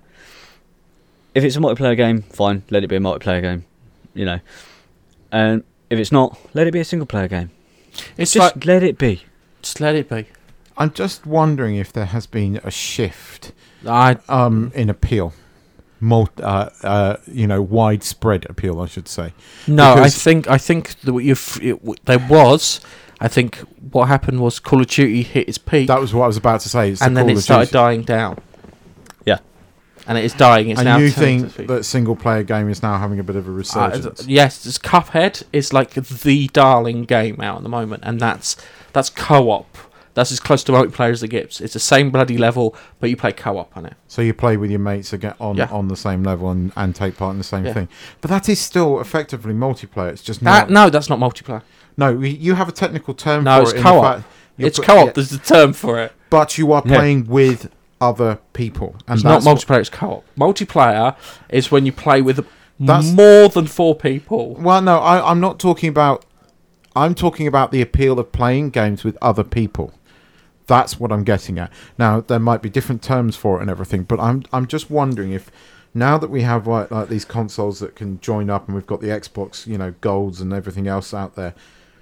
[SPEAKER 3] If it's a multiplayer game, fine, let it be a multiplayer game. You know. And if it's not, let it be a single player game.
[SPEAKER 2] It's
[SPEAKER 3] just
[SPEAKER 2] like,
[SPEAKER 3] let it be.
[SPEAKER 2] Just let it be.
[SPEAKER 1] I'm just wondering if there has been a shift
[SPEAKER 2] I
[SPEAKER 1] um, in appeal. Mul- uh, uh, you know, widespread appeal, I should say.
[SPEAKER 2] no,
[SPEAKER 1] Because-
[SPEAKER 2] I think I think that you've, it, w- there was. I think what happened was Call of Duty hit its peak,
[SPEAKER 1] That was what I was about to say. It's
[SPEAKER 2] and
[SPEAKER 1] the
[SPEAKER 2] then
[SPEAKER 1] Call
[SPEAKER 2] it
[SPEAKER 1] of
[SPEAKER 2] started
[SPEAKER 1] Duty.
[SPEAKER 2] dying down.
[SPEAKER 3] Yeah.
[SPEAKER 2] And it is dying. It's
[SPEAKER 1] And
[SPEAKER 2] now
[SPEAKER 1] you
[SPEAKER 2] turning
[SPEAKER 1] think
[SPEAKER 2] to-
[SPEAKER 1] that single player game is now having a bit of a
[SPEAKER 2] Uh,
[SPEAKER 1] resurgence?
[SPEAKER 2] yes, it's Cuphead is like the darling game out at the moment, and that's that's co-op. That's as close to multiplayer as it gets. It's the same bloody level, but you play co-op on it.
[SPEAKER 1] So you play with your mates again on,
[SPEAKER 2] Yeah.
[SPEAKER 1] on the same level and, and take part in the same
[SPEAKER 2] Yeah.
[SPEAKER 1] thing. But that is still effectively multiplayer. It's just
[SPEAKER 2] That,
[SPEAKER 1] not.
[SPEAKER 2] no, that's not multiplayer.
[SPEAKER 1] No, we, you have a technical term
[SPEAKER 2] No,
[SPEAKER 1] for
[SPEAKER 2] it's
[SPEAKER 1] it. in the
[SPEAKER 2] co-op.
[SPEAKER 1] fact you're
[SPEAKER 2] It's
[SPEAKER 1] put-
[SPEAKER 2] co-op.
[SPEAKER 1] yeah,
[SPEAKER 2] There's the term for it.
[SPEAKER 1] but you are
[SPEAKER 3] Yeah.
[SPEAKER 1] playing with other people. And
[SPEAKER 2] It's not
[SPEAKER 1] that's what-
[SPEAKER 2] multiplayer. It's co-op. Multiplayer is when you play with
[SPEAKER 1] That's-
[SPEAKER 2] more than four people.
[SPEAKER 1] Well, no, I, I'm not talking about. I'm talking about the appeal of playing games with other people. That's what I'm getting at. Now, there might be different terms for it and everything, but I'm I'm just wondering if now that we have like, like these consoles that can join up and we've got the Xbox, you know, Golds and everything else out there,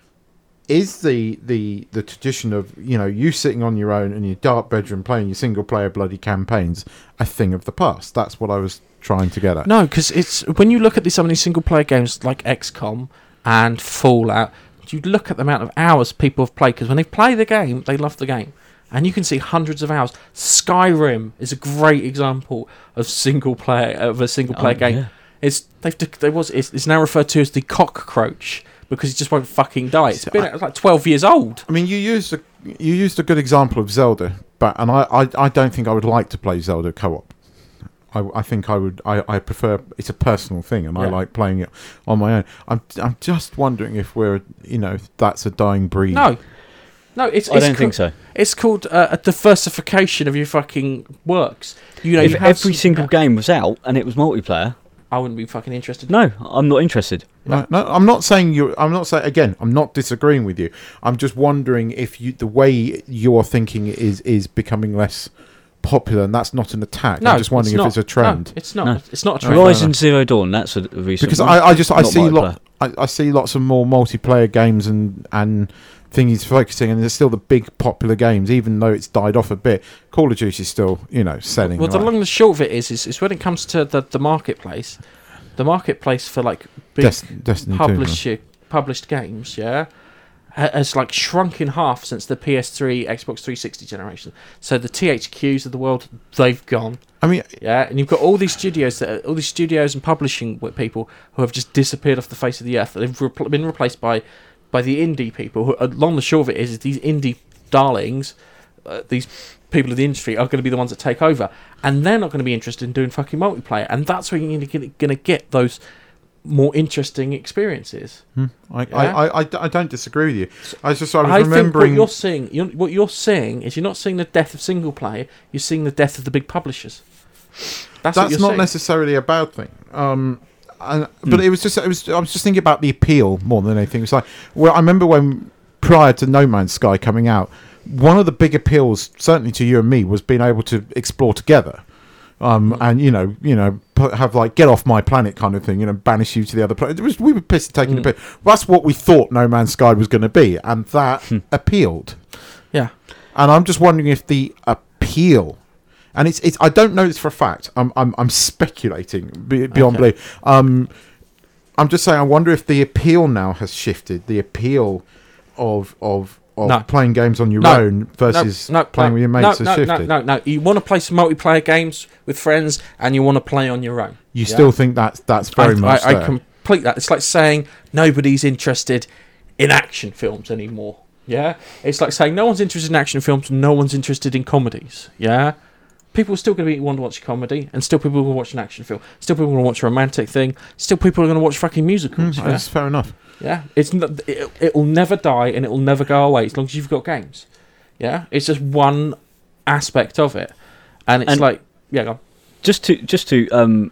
[SPEAKER 1] is the the the tradition of, you know, you sitting on your own in your dark bedroom playing your single player bloody campaigns a thing of the past? That's what I was trying to get at.
[SPEAKER 2] No, because it's when you look at these, some of these single player games like X COM and Fallout, you look at the amount of hours people have played. Because when they play the game, they love the game, and you can see hundreds of hours. Skyrim is a great example of single player of a single player
[SPEAKER 3] Oh,
[SPEAKER 2] game.
[SPEAKER 3] yeah.
[SPEAKER 2] It's they've there was it's, it's now referred to as the cockroach because it just won't fucking die. It's
[SPEAKER 1] So
[SPEAKER 2] been
[SPEAKER 1] I-
[SPEAKER 2] it's like twelve years old.
[SPEAKER 1] I mean, you used a you used a good example of Zelda, but and I, I, I don't think I would like to play Zelda co-op. I, I think I would I, I prefer it's a personal thing, and I
[SPEAKER 2] Yeah.
[SPEAKER 1] like playing it on my own. I'm I'm just wondering if we're you know if that's a dying breed.
[SPEAKER 2] No, no, it's.
[SPEAKER 3] I
[SPEAKER 2] it's
[SPEAKER 3] don't
[SPEAKER 2] co-
[SPEAKER 3] think so.
[SPEAKER 2] It's called uh, a diversification of your fucking works. You know,
[SPEAKER 3] If
[SPEAKER 2] you have
[SPEAKER 3] every
[SPEAKER 2] some-
[SPEAKER 3] single game was out and it was multiplayer,
[SPEAKER 2] I wouldn't be fucking interested.
[SPEAKER 3] no, I'm not interested.
[SPEAKER 1] No, no, I'm not saying you. I'm not saying again. I'm not disagreeing with you. I'm just wondering if you the way you're thinking is is becoming less popular, and that's not an attack.
[SPEAKER 2] No,
[SPEAKER 1] I'm just wondering
[SPEAKER 2] it's
[SPEAKER 1] if
[SPEAKER 2] not.
[SPEAKER 1] it's a trend.
[SPEAKER 2] No, it's not.
[SPEAKER 3] No.
[SPEAKER 2] It's not a
[SPEAKER 1] No,
[SPEAKER 2] trend.
[SPEAKER 1] fair
[SPEAKER 3] Horizon
[SPEAKER 1] enough.
[SPEAKER 3] Zero Dawn, that's a recent
[SPEAKER 1] Because
[SPEAKER 3] one.
[SPEAKER 1] I, I just I
[SPEAKER 3] Not
[SPEAKER 1] see
[SPEAKER 3] multiplayer.
[SPEAKER 1] lot I, I see lots of more multiplayer games and and thingies focusing, and there's still the big popular games, even though it's died off a bit. Call of Duty is still you know selling.
[SPEAKER 2] Well, the
[SPEAKER 1] right?
[SPEAKER 2] long and the short of it is, is, is when it comes to the, the marketplace, the marketplace for like big
[SPEAKER 1] Des- Destiny two, man.
[SPEAKER 2] published published games, yeah, ha- has like shrunk in half since the P S three, Xbox three sixty generation. So the T H Qs of the world, they've gone.
[SPEAKER 1] I mean,
[SPEAKER 2] Yeah, and you've got all these studios that are, all these studios and publishing wi- people who have just disappeared off the face of the earth. They've repl- been replaced by by the indie people. Who, along the short of it is, is these indie darlings, uh, these people of the industry are going to be the ones that take over, and they're not going to be interested in doing fucking multiplayer. And that's where you're going to get those more interesting experiences.
[SPEAKER 1] I, I,
[SPEAKER 2] Yeah.
[SPEAKER 1] I, I, I don't disagree with you. I was just I was
[SPEAKER 2] I think what
[SPEAKER 1] remembering.
[SPEAKER 2] you're seeing, you're, what you're seeing is you're not seeing the death of single player. You're seeing the death of the big publishers. That's, what
[SPEAKER 1] that's
[SPEAKER 2] you're
[SPEAKER 1] not
[SPEAKER 2] seeing.
[SPEAKER 1] necessarily a bad thing. Um, and,
[SPEAKER 2] Hmm.
[SPEAKER 1] but it was just it was I was just thinking about the appeal more than anything. It's like, well, I remember when prior to No Man's Sky coming out, one of the big appeals, certainly to you and me, was being able to explore together. Um,
[SPEAKER 2] Hmm.
[SPEAKER 1] and you know, you know, put, have like get off my planet kind of thing, you know, banish you to the other planet. It was we were pissed at taking
[SPEAKER 2] Mm.
[SPEAKER 1] the piss. That's what we thought No Man's Sky was going to be, and that appealed.
[SPEAKER 2] Yeah.
[SPEAKER 1] And I'm just wondering if the appeal, and it's it's I don't know this for a fact. I'm I'm I'm speculating be- beyond
[SPEAKER 2] Okay.
[SPEAKER 1] belief. Um, I'm just saying I wonder if the appeal now has shifted. The appeal of of of
[SPEAKER 2] No.
[SPEAKER 1] playing games on your
[SPEAKER 2] No.
[SPEAKER 1] own versus
[SPEAKER 2] no, no,
[SPEAKER 1] playing
[SPEAKER 2] no,
[SPEAKER 1] with your
[SPEAKER 2] no,
[SPEAKER 1] mates
[SPEAKER 2] no,
[SPEAKER 1] has
[SPEAKER 2] no,
[SPEAKER 1] shifted.
[SPEAKER 2] No, no, no. You want to play some multiplayer games with friends, and you want to play on your own.
[SPEAKER 1] You
[SPEAKER 2] Yeah?
[SPEAKER 1] still think that's that's very
[SPEAKER 2] I,
[SPEAKER 1] much
[SPEAKER 2] I,
[SPEAKER 1] there.
[SPEAKER 2] I complete that. It's like saying nobody's interested in action films anymore. Yeah, it's like saying no one's interested in action films, no one's interested in comedies. Yeah, people are still going to want to watch a comedy, and still people are going to watch an action film. Still people are going to watch a romantic thing. Still people are going to watch fucking musicals.
[SPEAKER 1] Mm,
[SPEAKER 2] yeah?
[SPEAKER 1] That's fair enough.
[SPEAKER 2] Yeah, it's n- it, it will never die and it will never go away as long as you've got games. Yeah, it's just one aspect of it, and it's
[SPEAKER 3] And-
[SPEAKER 2] like yeah, go on.
[SPEAKER 3] Just to just to um,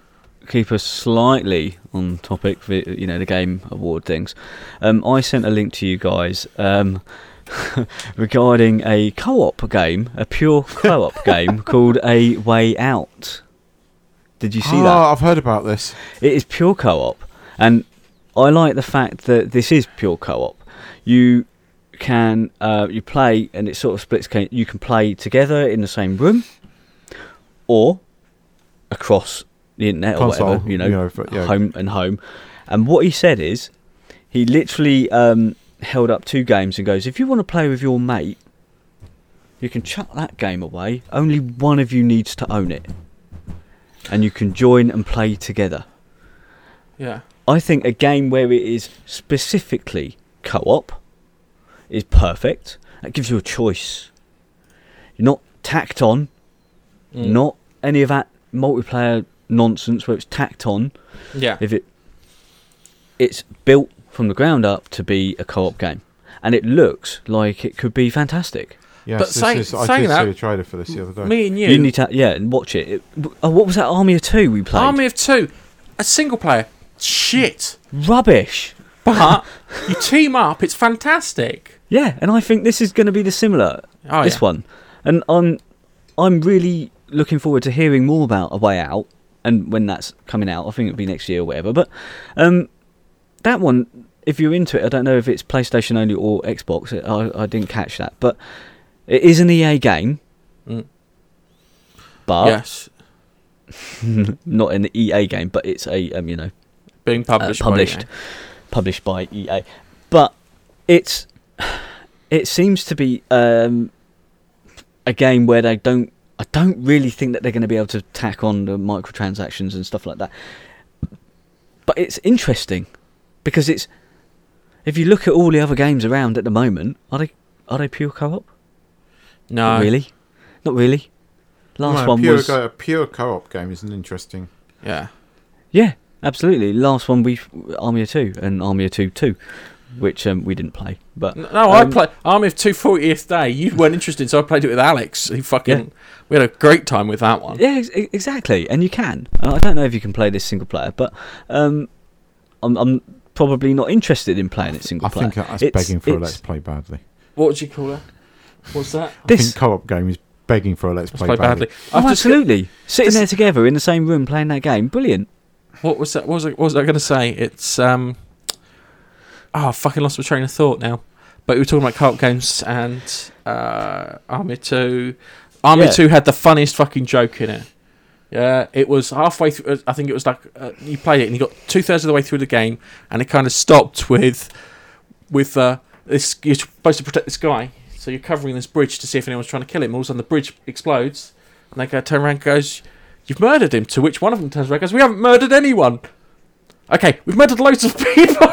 [SPEAKER 3] keep us slightly on topic, for, you know, the game award things. Um, I sent a link to you guys um, regarding a co-op game, a pure co-op game called A Way Out. Did you see
[SPEAKER 1] oh,
[SPEAKER 3] that?
[SPEAKER 1] I've heard about this.
[SPEAKER 3] It is pure co-op, and I like the fact that this is pure co-op. You can uh, you play, and it sort of splits. You can play together in the same room, or across the internet
[SPEAKER 1] Console,
[SPEAKER 3] or whatever, you know,
[SPEAKER 1] you know for, yeah.
[SPEAKER 3] home and home. And what he said is, he literally um, held up two games and goes, if you want to play with your mate, you can chuck that game away. Only one of you needs to own it, and you can join and play together.
[SPEAKER 2] Yeah.
[SPEAKER 3] I think a game where it is specifically co-op is perfect. That gives you a choice. You're not tacked on,
[SPEAKER 2] Mm.
[SPEAKER 3] not any of that multiplayer nonsense where it's tacked on.
[SPEAKER 2] Yeah.
[SPEAKER 3] If it, it's built from the ground up to be a co-op game, and it looks like it could be fantastic.
[SPEAKER 1] Yes,
[SPEAKER 2] But
[SPEAKER 1] this
[SPEAKER 2] say-
[SPEAKER 1] is, I
[SPEAKER 2] saying
[SPEAKER 1] did
[SPEAKER 2] that,
[SPEAKER 1] see a trailer for this the other day.
[SPEAKER 2] Me and you.
[SPEAKER 3] You need to, yeah, and watch it. it oh, what was that Army of Two we played?
[SPEAKER 2] Army of Two, a single player, shit.
[SPEAKER 3] Rubbish.
[SPEAKER 2] But you team up, it's fantastic.
[SPEAKER 3] Yeah, and I think this is going to be the similar.
[SPEAKER 2] Oh,
[SPEAKER 3] this
[SPEAKER 2] yeah.
[SPEAKER 3] one, and I'm, I'm really looking forward to hearing more about A Way Out, and when that's coming out. I think it'll be next year or whatever. But um, that one, if you're into it, I don't know if it's PlayStation only or Xbox. I, I didn't catch that, but it is an E A game.
[SPEAKER 2] Mm.
[SPEAKER 3] But
[SPEAKER 2] Yes,
[SPEAKER 3] not an E A game, but it's a um, you know
[SPEAKER 2] being published.
[SPEAKER 3] uh,
[SPEAKER 2] by
[SPEAKER 3] published
[SPEAKER 2] E A.
[SPEAKER 3] published by E A. But it's it seems to be um, a game where they don't. I don't really think that they're going to be able to tack on the microtransactions and stuff like that. But it's interesting because it's. If you look at all the other games around at the moment, are they are they pure co-op?
[SPEAKER 2] No,
[SPEAKER 3] Not really, not really. Last
[SPEAKER 1] No,
[SPEAKER 3] one
[SPEAKER 1] pure
[SPEAKER 3] was
[SPEAKER 1] co- a pure co-op game is an interesting.
[SPEAKER 2] Yeah.
[SPEAKER 3] yeah, absolutely. Last one we Army of Two and Army of Two Two, which um, we didn't play. But
[SPEAKER 2] No, I
[SPEAKER 3] um,
[SPEAKER 2] played Army of Two fortieth Day. You weren't interested, so I played it with Alex. He fucking.
[SPEAKER 3] Yeah.
[SPEAKER 2] We had a great time with that one.
[SPEAKER 3] Yeah, ex- exactly, and you can. I don't know if you can play this single player, but um, I'm, I'm probably not interested in playing it single
[SPEAKER 1] I
[SPEAKER 3] player.
[SPEAKER 1] think that's
[SPEAKER 3] It's-
[SPEAKER 1] begging for a
[SPEAKER 3] it's-
[SPEAKER 1] let's play badly.
[SPEAKER 2] What would you call it? What's that?
[SPEAKER 1] I
[SPEAKER 3] This-
[SPEAKER 1] think co-op game is begging for a let's,
[SPEAKER 2] Let's
[SPEAKER 1] play,
[SPEAKER 2] play
[SPEAKER 1] badly.
[SPEAKER 2] badly.
[SPEAKER 3] Oh,
[SPEAKER 2] I've just
[SPEAKER 3] absolutely. Sitting
[SPEAKER 2] this-
[SPEAKER 3] there together in the same room playing that game, brilliant.
[SPEAKER 2] What was that? What was I, what was I going to say? It's um. Oh, I fucking lost my train of thought now. But we were talking about co-op games and uh, Army Two. Army
[SPEAKER 3] Yeah.
[SPEAKER 2] Two had the funniest fucking joke in it. Yeah, it was halfway through. I think it was like uh, you played it and you got two thirds of the way through the game, and it kind of stopped with with uh, this. You're supposed to protect this guy, so you're covering this bridge to see if anyone's trying to kill him. All of a sudden, the bridge explodes, and they go turn around and goes, "You've murdered him." To which one of them turns around and goes, "We haven't murdered anyone." Okay, we've murdered loads of people.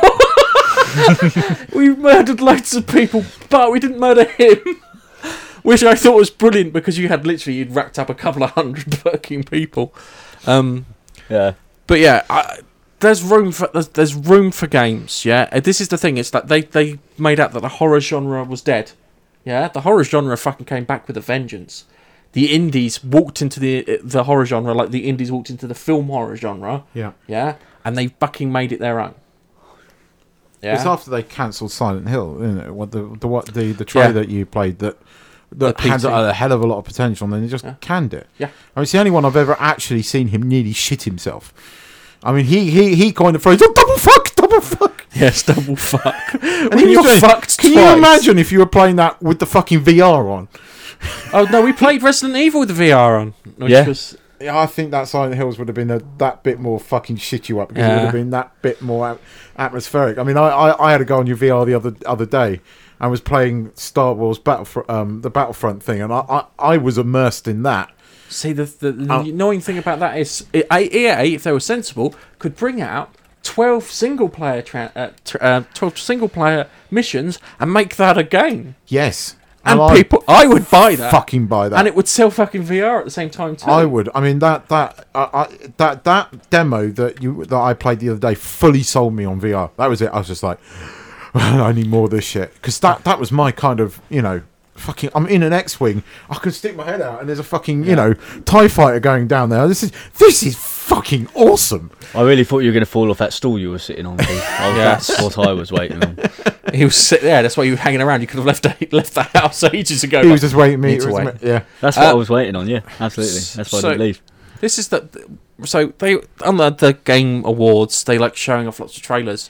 [SPEAKER 2] We've murdered loads of people, but we didn't murder him. Which I thought was brilliant because you had literally you'd racked up a couple of hundred fucking people. Um,
[SPEAKER 3] Yeah.
[SPEAKER 2] but yeah, I, there's room for there's, there's room for games. Yeah, Uh, this is the thing. It's like they they made out that the horror genre was dead. Yeah, the horror genre fucking came back with a vengeance. The indies walked into the the horror genre like the indies walked into the film horror genre.
[SPEAKER 1] Yeah.
[SPEAKER 2] Yeah, and they fucking made it their own. Yeah.
[SPEAKER 1] It's after they cancelled Silent Hill, isn't it? What the the what the the trailer
[SPEAKER 2] Yeah.
[SPEAKER 1] that you played that that
[SPEAKER 2] The
[SPEAKER 1] had
[SPEAKER 2] P T.
[SPEAKER 1] a hell of a lot of potential, and then they just
[SPEAKER 2] Yeah.
[SPEAKER 1] canned it.
[SPEAKER 2] Yeah.
[SPEAKER 1] I mean, it's the only one I've ever actually seen him nearly shit himself. I mean, he he he kind of throws oh, double fuck, double fuck.
[SPEAKER 2] Yes, double fuck.
[SPEAKER 1] And
[SPEAKER 2] When
[SPEAKER 1] he was
[SPEAKER 2] you're
[SPEAKER 1] doing-
[SPEAKER 2] fucked
[SPEAKER 1] Can
[SPEAKER 2] twice.
[SPEAKER 1] you imagine if you were playing that with the fucking V R on?
[SPEAKER 2] Oh no, we played Resident Evil with the V R on. Which
[SPEAKER 3] Yeah.
[SPEAKER 2] Was,
[SPEAKER 1] Yeah, I think that Silent Hills would have been a, that bit more fucking shit you up because it
[SPEAKER 2] Yeah.
[SPEAKER 1] would have been that bit more at- atmospheric. I mean, I, I, I had to go on your V R the other other day and was playing Star Wars Battlefront, um, the Battlefront thing, and I, I, I was immersed in that.
[SPEAKER 2] see, the, the, the
[SPEAKER 1] Oh.
[SPEAKER 2] annoying thing about that is E A, if they were sensible, could bring out twelve single player tra- uh, tr- uh, twelve single player missions and make that a game.
[SPEAKER 1] Yes,
[SPEAKER 2] And
[SPEAKER 1] I
[SPEAKER 2] people, I would buy that,
[SPEAKER 1] fucking buy that.
[SPEAKER 2] and it would sell fucking V R at the same time too.
[SPEAKER 1] I would. I mean that that I, I, that that demo that you that I played the other day fully sold me on V R. That was it. I was just like, I need more of this shit because that that was my kind of you know fucking. I'm in an X-wing. I can stick my head out and there's a fucking you know TIE fighter going down there. This is this is fucking awesome.
[SPEAKER 3] I really thought you were going to fall off that stool you were sitting on. Keith. Oh,
[SPEAKER 2] Yeah.
[SPEAKER 3] That's what I was waiting on.
[SPEAKER 2] He was sitting there. That's why you were hanging around. You could have left the, left the house ages ago.
[SPEAKER 1] He was just waiting me.
[SPEAKER 2] Need to
[SPEAKER 1] it was
[SPEAKER 2] wait.
[SPEAKER 1] me- Yeah.
[SPEAKER 3] That's what
[SPEAKER 2] Uh,
[SPEAKER 3] I was waiting on. Yeah, absolutely. That's why
[SPEAKER 2] so-
[SPEAKER 3] I didn't leave.
[SPEAKER 2] This is the so they on the, the Game Awards they like showing off lots of trailers,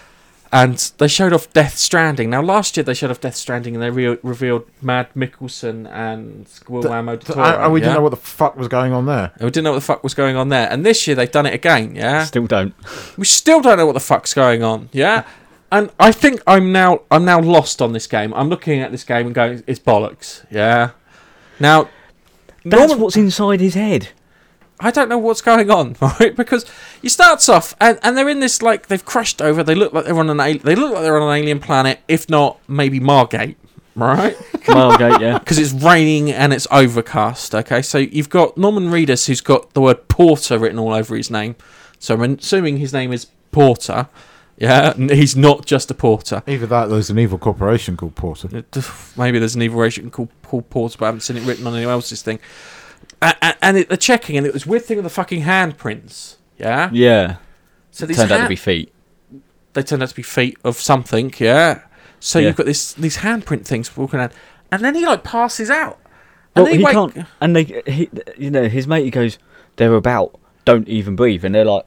[SPEAKER 2] and they showed off Death Stranding. Now last year they showed off Death Stranding and they re- revealed Mad Mikkelsen and Guillermo del Toro.
[SPEAKER 1] I, I, we
[SPEAKER 2] yeah?
[SPEAKER 1] didn't know what the fuck was going on there.
[SPEAKER 2] And we didn't know what the fuck was going on there. And this year they've done it again. Yeah,
[SPEAKER 3] Still don't.
[SPEAKER 2] we still don't know what the fuck's going on. Yeah. And I think I'm now I'm now lost on this game. I'm looking at this game and going, it's bollocks. Yeah. Now,
[SPEAKER 3] That's
[SPEAKER 2] Norman-
[SPEAKER 3] what's inside his head.
[SPEAKER 2] I don't know what's going on, right? Because he starts off and, and they're in this like they've crashed over. They look like they're on an al- they look like they're on an alien planet, if not maybe Margate, right?
[SPEAKER 3] Margate, yeah.
[SPEAKER 2] Because it's raining and it's overcast. Okay, so you've got Norman Reedus who's got the word Porter written all over his name. So I'm assuming his name is Porter. Yeah, and he's not just a porter.
[SPEAKER 1] Either that, or there's an evil corporation called Porter.
[SPEAKER 2] Maybe there's an evil agent called, called Porter, but I haven't seen it written on anyone else's thing. And, and it, they're checking, and it was weird thing with the fucking handprints. Yeah.
[SPEAKER 3] Yeah.
[SPEAKER 2] So these
[SPEAKER 3] Turned out to
[SPEAKER 2] hand-
[SPEAKER 3] be feet.
[SPEAKER 2] they turned out to be feet of something. Yeah. So
[SPEAKER 3] Yeah.
[SPEAKER 2] you've got this these handprint things walking around, and then he like passes out.
[SPEAKER 3] Well,
[SPEAKER 2] And then
[SPEAKER 3] he
[SPEAKER 2] wake-
[SPEAKER 3] can't. And they, he, you know, his mate. He goes, "They're about. Don't even breathe." And they're like,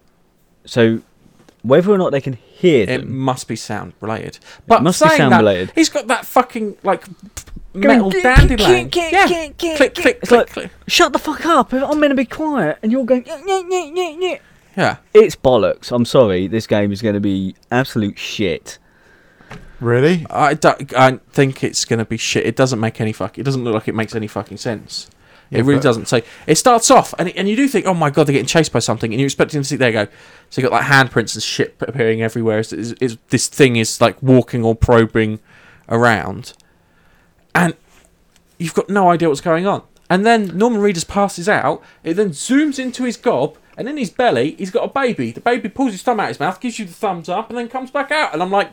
[SPEAKER 3] so whether or not they can hear
[SPEAKER 2] It
[SPEAKER 3] them,
[SPEAKER 2] must be sound related. But
[SPEAKER 3] must be
[SPEAKER 2] saying
[SPEAKER 3] sound
[SPEAKER 2] that,
[SPEAKER 3] related.
[SPEAKER 2] He's got that fucking like metal
[SPEAKER 3] click,
[SPEAKER 2] dandelion.
[SPEAKER 3] click,
[SPEAKER 2] Yeah.
[SPEAKER 3] click, click,
[SPEAKER 2] Click, click,
[SPEAKER 3] It's
[SPEAKER 2] click,
[SPEAKER 3] like,
[SPEAKER 2] click.
[SPEAKER 3] shut the fuck up! I'm meant to be quiet, and you're going, yeah, yeah, yeah, yeah, yeah.
[SPEAKER 2] Yeah.
[SPEAKER 3] It's bollocks. I'm sorry. This game is going to be absolute shit.
[SPEAKER 1] Really?
[SPEAKER 2] I don't, I think it's going to be shit. It doesn't make any fuck. It doesn't look like it makes any fucking sense.
[SPEAKER 1] Yeah,
[SPEAKER 2] it really
[SPEAKER 1] but-
[SPEAKER 2] doesn't. So it starts off, and and you do think, oh my god, they're getting chased by something, and you're expecting to see. There you go. So you got like handprints and shit appearing everywhere. It's, it's, it's, this thing is like walking or probing around, and you've got no idea what's going on. And then Norman Reedus passes out. It then zooms into his gob, and in his belly, he's got a baby. The baby pulls his thumb out of his mouth, gives you the thumbs up, and then comes back out. And I'm like,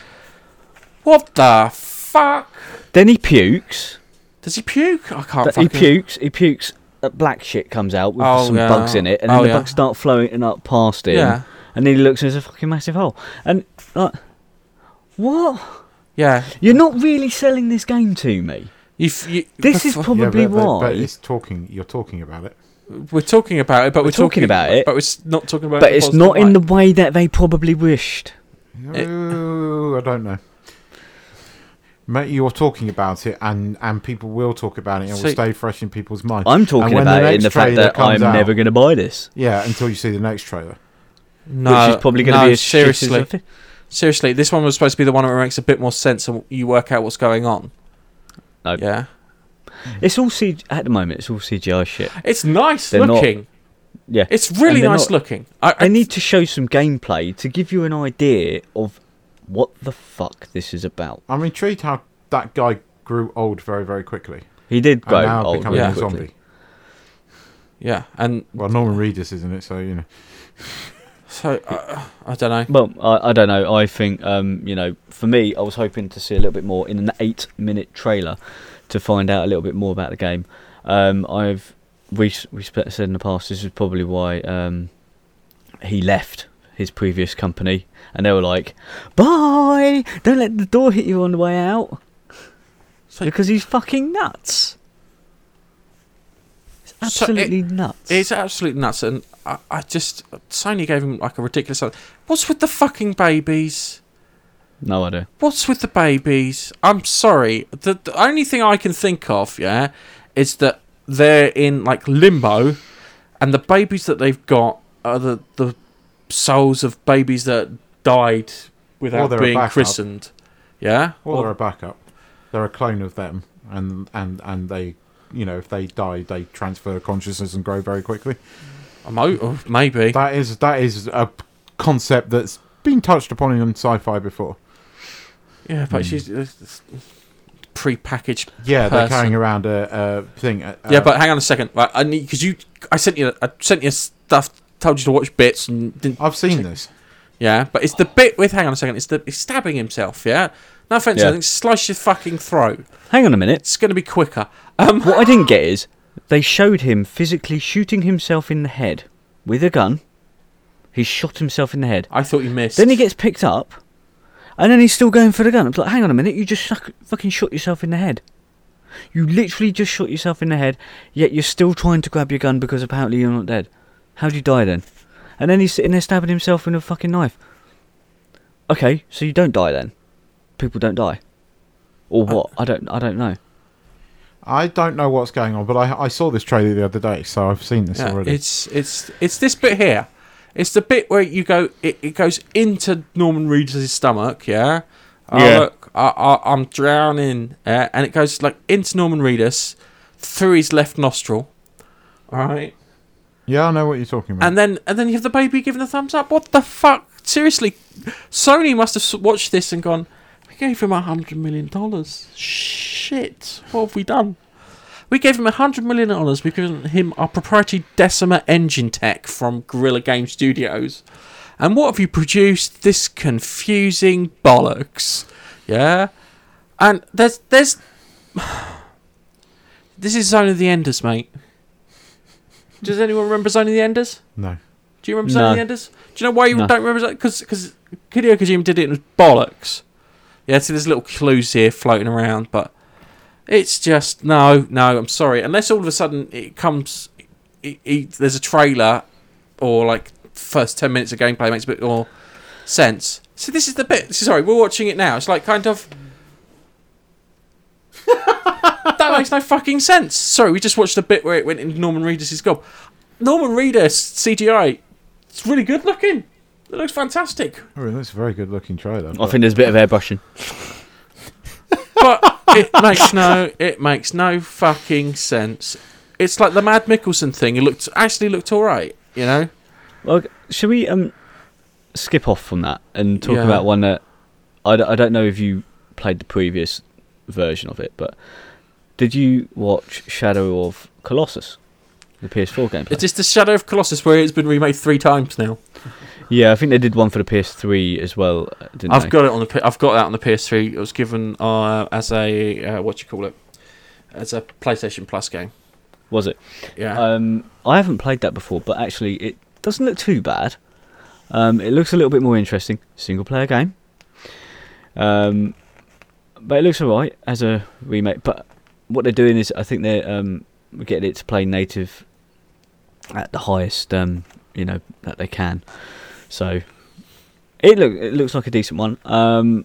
[SPEAKER 2] what the fuck?
[SPEAKER 3] Then he pukes.
[SPEAKER 2] Does he puke? I can't.
[SPEAKER 3] Th- he
[SPEAKER 2] fucking...
[SPEAKER 3] pukes. He pukes. Uh, black shit comes out with
[SPEAKER 2] Oh,
[SPEAKER 3] some
[SPEAKER 2] yeah.
[SPEAKER 3] bugs in it, and then
[SPEAKER 2] Oh,
[SPEAKER 3] the
[SPEAKER 2] yeah.
[SPEAKER 3] bugs start floating up past him.
[SPEAKER 2] Yeah.
[SPEAKER 3] And then he looks and there's a fucking massive hole. And like, what?
[SPEAKER 2] Yeah.
[SPEAKER 3] You're not really selling this game to me.
[SPEAKER 2] You, f- you,
[SPEAKER 3] This is
[SPEAKER 2] befo-
[SPEAKER 3] probably
[SPEAKER 1] yeah, but, but,
[SPEAKER 3] why.
[SPEAKER 1] but it's talking. You're talking about it.
[SPEAKER 2] We're talking about it, but we're,
[SPEAKER 3] We're talking about it.
[SPEAKER 2] but we're s- not talking about
[SPEAKER 3] But
[SPEAKER 2] it.
[SPEAKER 3] it's not in the way that they probably wished.
[SPEAKER 2] It-
[SPEAKER 1] Oh, I don't know. Mate, you're talking about it, and, and people will talk about it, and it
[SPEAKER 2] So-
[SPEAKER 1] will stay fresh in people's minds.
[SPEAKER 3] I'm
[SPEAKER 1] And
[SPEAKER 3] talking
[SPEAKER 1] when
[SPEAKER 3] about
[SPEAKER 1] the
[SPEAKER 3] it in
[SPEAKER 1] next
[SPEAKER 3] the fact
[SPEAKER 1] trailer
[SPEAKER 3] that I'm
[SPEAKER 1] comes out-
[SPEAKER 3] never going to buy this.
[SPEAKER 1] Yeah, until you see the next trailer.
[SPEAKER 2] No,
[SPEAKER 3] which is probably going to
[SPEAKER 2] no,
[SPEAKER 3] be as shit as
[SPEAKER 2] seriously.
[SPEAKER 3] the thi-
[SPEAKER 2] Seriously, this one was supposed to be the one where it makes a bit more sense and you work out what's going on.
[SPEAKER 3] No.
[SPEAKER 2] Yeah.
[SPEAKER 3] It's all C G at the moment. It's all C G I shit.
[SPEAKER 2] It's nice
[SPEAKER 3] They're not-
[SPEAKER 2] looking.
[SPEAKER 3] Yeah,
[SPEAKER 2] It's really
[SPEAKER 3] And they're
[SPEAKER 2] nice
[SPEAKER 3] not-
[SPEAKER 2] looking. I, I
[SPEAKER 3] They need to show some gameplay to give you an idea of what the fuck this is about.
[SPEAKER 1] I'm intrigued how that guy grew old very, very quickly.
[SPEAKER 3] He did grow
[SPEAKER 1] and now
[SPEAKER 3] old
[SPEAKER 1] becoming
[SPEAKER 2] yeah.
[SPEAKER 1] a
[SPEAKER 3] really quickly.
[SPEAKER 1] zombie.
[SPEAKER 2] Yeah, and
[SPEAKER 1] Well, Norman Reedus, isn't it? So, you know.
[SPEAKER 2] so uh, I don't know.
[SPEAKER 3] Well, I, I don't know. I think, um, you know, for me, I was hoping to see a little bit more in an eight-minute trailer to find out a little bit more about the game. Um, I've we s- we sp- said in the past this is probably why um, he left his previous company, and they were like, "Bye! Don't let the door hit you on the way out,"
[SPEAKER 2] So-
[SPEAKER 3] because he's fucking nuts. It's
[SPEAKER 2] So it-
[SPEAKER 3] absolutely nuts.
[SPEAKER 2] It's absolutely nuts, and I, I just Sony gave him like a ridiculous. What's with the fucking babies?
[SPEAKER 3] No idea.
[SPEAKER 2] What's with the babies? I'm sorry. The, the only thing I can think of, yeah, is that they're in like limbo, and the babies that they've got are the the souls of babies that died
[SPEAKER 1] Or
[SPEAKER 2] without
[SPEAKER 1] they're a
[SPEAKER 2] being
[SPEAKER 1] backup.
[SPEAKER 2] christened. Yeah.
[SPEAKER 1] Or they're a backup. They're a clone of them, and and and they, you know, if they die, they transfer consciousness and grow very quickly.
[SPEAKER 2] I'm o- oh, maybe.
[SPEAKER 1] That is that is a concept that's been touched upon in sci-fi before.
[SPEAKER 2] Yeah, but
[SPEAKER 3] Hmm.
[SPEAKER 2] she's uh, pre-packaged.
[SPEAKER 1] Yeah, they're
[SPEAKER 2] person.
[SPEAKER 1] carrying around a, a thing. Uh,
[SPEAKER 2] Yeah, but hang on a second. Right, I need because you. I sent you. I sent you stuff. Told you to watch bits and didn't.
[SPEAKER 1] I've seen this.
[SPEAKER 2] Yeah, but it's the bit with. Hang on a second. It's the. It's stabbing himself. Yeah. No offense.
[SPEAKER 3] Yeah.
[SPEAKER 2] I think slice your fucking throat.
[SPEAKER 3] Hang on a minute.
[SPEAKER 2] It's going to be quicker. Um.
[SPEAKER 3] What I didn't get is they showed him physically shooting himself in the head. with a gun. He's shot himself in the head.
[SPEAKER 2] I thought you missed.
[SPEAKER 3] Then he gets picked up, and then he's still going for the gun. I'm like, hang on a minute, you just shuck, fucking shot yourself in the head. You literally just shot yourself in the head, yet you're still trying to grab your gun because apparently you're not dead. How'd you die then? And then he's sitting there stabbing himself with a fucking knife. Okay, so you don't die then. People don't die. Or what? I don't I don't know.
[SPEAKER 1] I don't know what's going on, but I I saw this trailer the other day, so I've seen this
[SPEAKER 2] Yeah,
[SPEAKER 1] already.
[SPEAKER 2] it's it's it's this bit here. It's the bit where you go. It, it goes into Norman Reedus' stomach. Yeah. Oh,
[SPEAKER 3] Yeah.
[SPEAKER 2] Look, I, I, I'm drowning, uh, and it goes like into Norman Reedus through his left nostril. All right.
[SPEAKER 1] Yeah, I know what you're talking about.
[SPEAKER 2] And then and then you have the baby giving a thumbs up. What the fuck? Seriously, Sony must have s- watched this and gone, we gave him a hundred million dollars. Shit, what have we done? We gave him a hundred million dollars. We've given him our proprietary Decima engine tech from Guerrilla Game Studios. And what have you produced? This confusing bollocks. Yeah? And there's there's this is Zone of the Enders, mate. Does anyone remember Zone of the Enders?
[SPEAKER 1] no.
[SPEAKER 2] Do you remember Zone
[SPEAKER 3] No.
[SPEAKER 2] of the Enders? Do you know why you
[SPEAKER 3] No.
[SPEAKER 2] don't remember that? Because because Hideo Kojima did it and it was bollocks. Yeah, so there's little clues here floating around, but it's just no, no. I'm sorry. Unless all of a sudden it comes, it, it, there's a trailer, or like first ten minutes of gameplay makes a bit more sense. So this is the bit. Sorry, we're watching it now. It's like kind of. That makes no fucking sense. Sorry, we just watched a bit where it went into Norman Reedus' gob. Norman Reedus C G I. It's really good looking. It looks fantastic.
[SPEAKER 1] Oh, that's a very good looking trailer.
[SPEAKER 3] I
[SPEAKER 1] but-
[SPEAKER 3] think there's a bit of airbrushing.
[SPEAKER 2] But it makes no it makes no fucking sense. It's like the Mad Mikkelsen thing. It looked actually looked alright, you know?
[SPEAKER 3] Well, should we um skip off from that and talk
[SPEAKER 2] Yeah.
[SPEAKER 3] about one that I, d- I don't know if you played the previous version of it, but did you watch Shadow of Colossus, the P S four gameplay?
[SPEAKER 2] It's just the Shadow of Colossus where it's been remade three times now.
[SPEAKER 3] Yeah, I think they did one for the P S three as well, uh, didn't
[SPEAKER 2] I've
[SPEAKER 3] they?
[SPEAKER 2] got it on the P- I've got that on the P S three. It was given uh, as a uh, what do you call it? As a PlayStation Plus game.
[SPEAKER 3] Was it?
[SPEAKER 2] Yeah.
[SPEAKER 3] Um, I haven't played that before, but actually it doesn't look too bad. Um, it looks a little bit more interesting. Single player game. Um, but it looks alright as a remake. But what they're doing is, I think they're um, getting it to play native at the highest, um, you know, that they can. So it look it looks like a decent one. Um,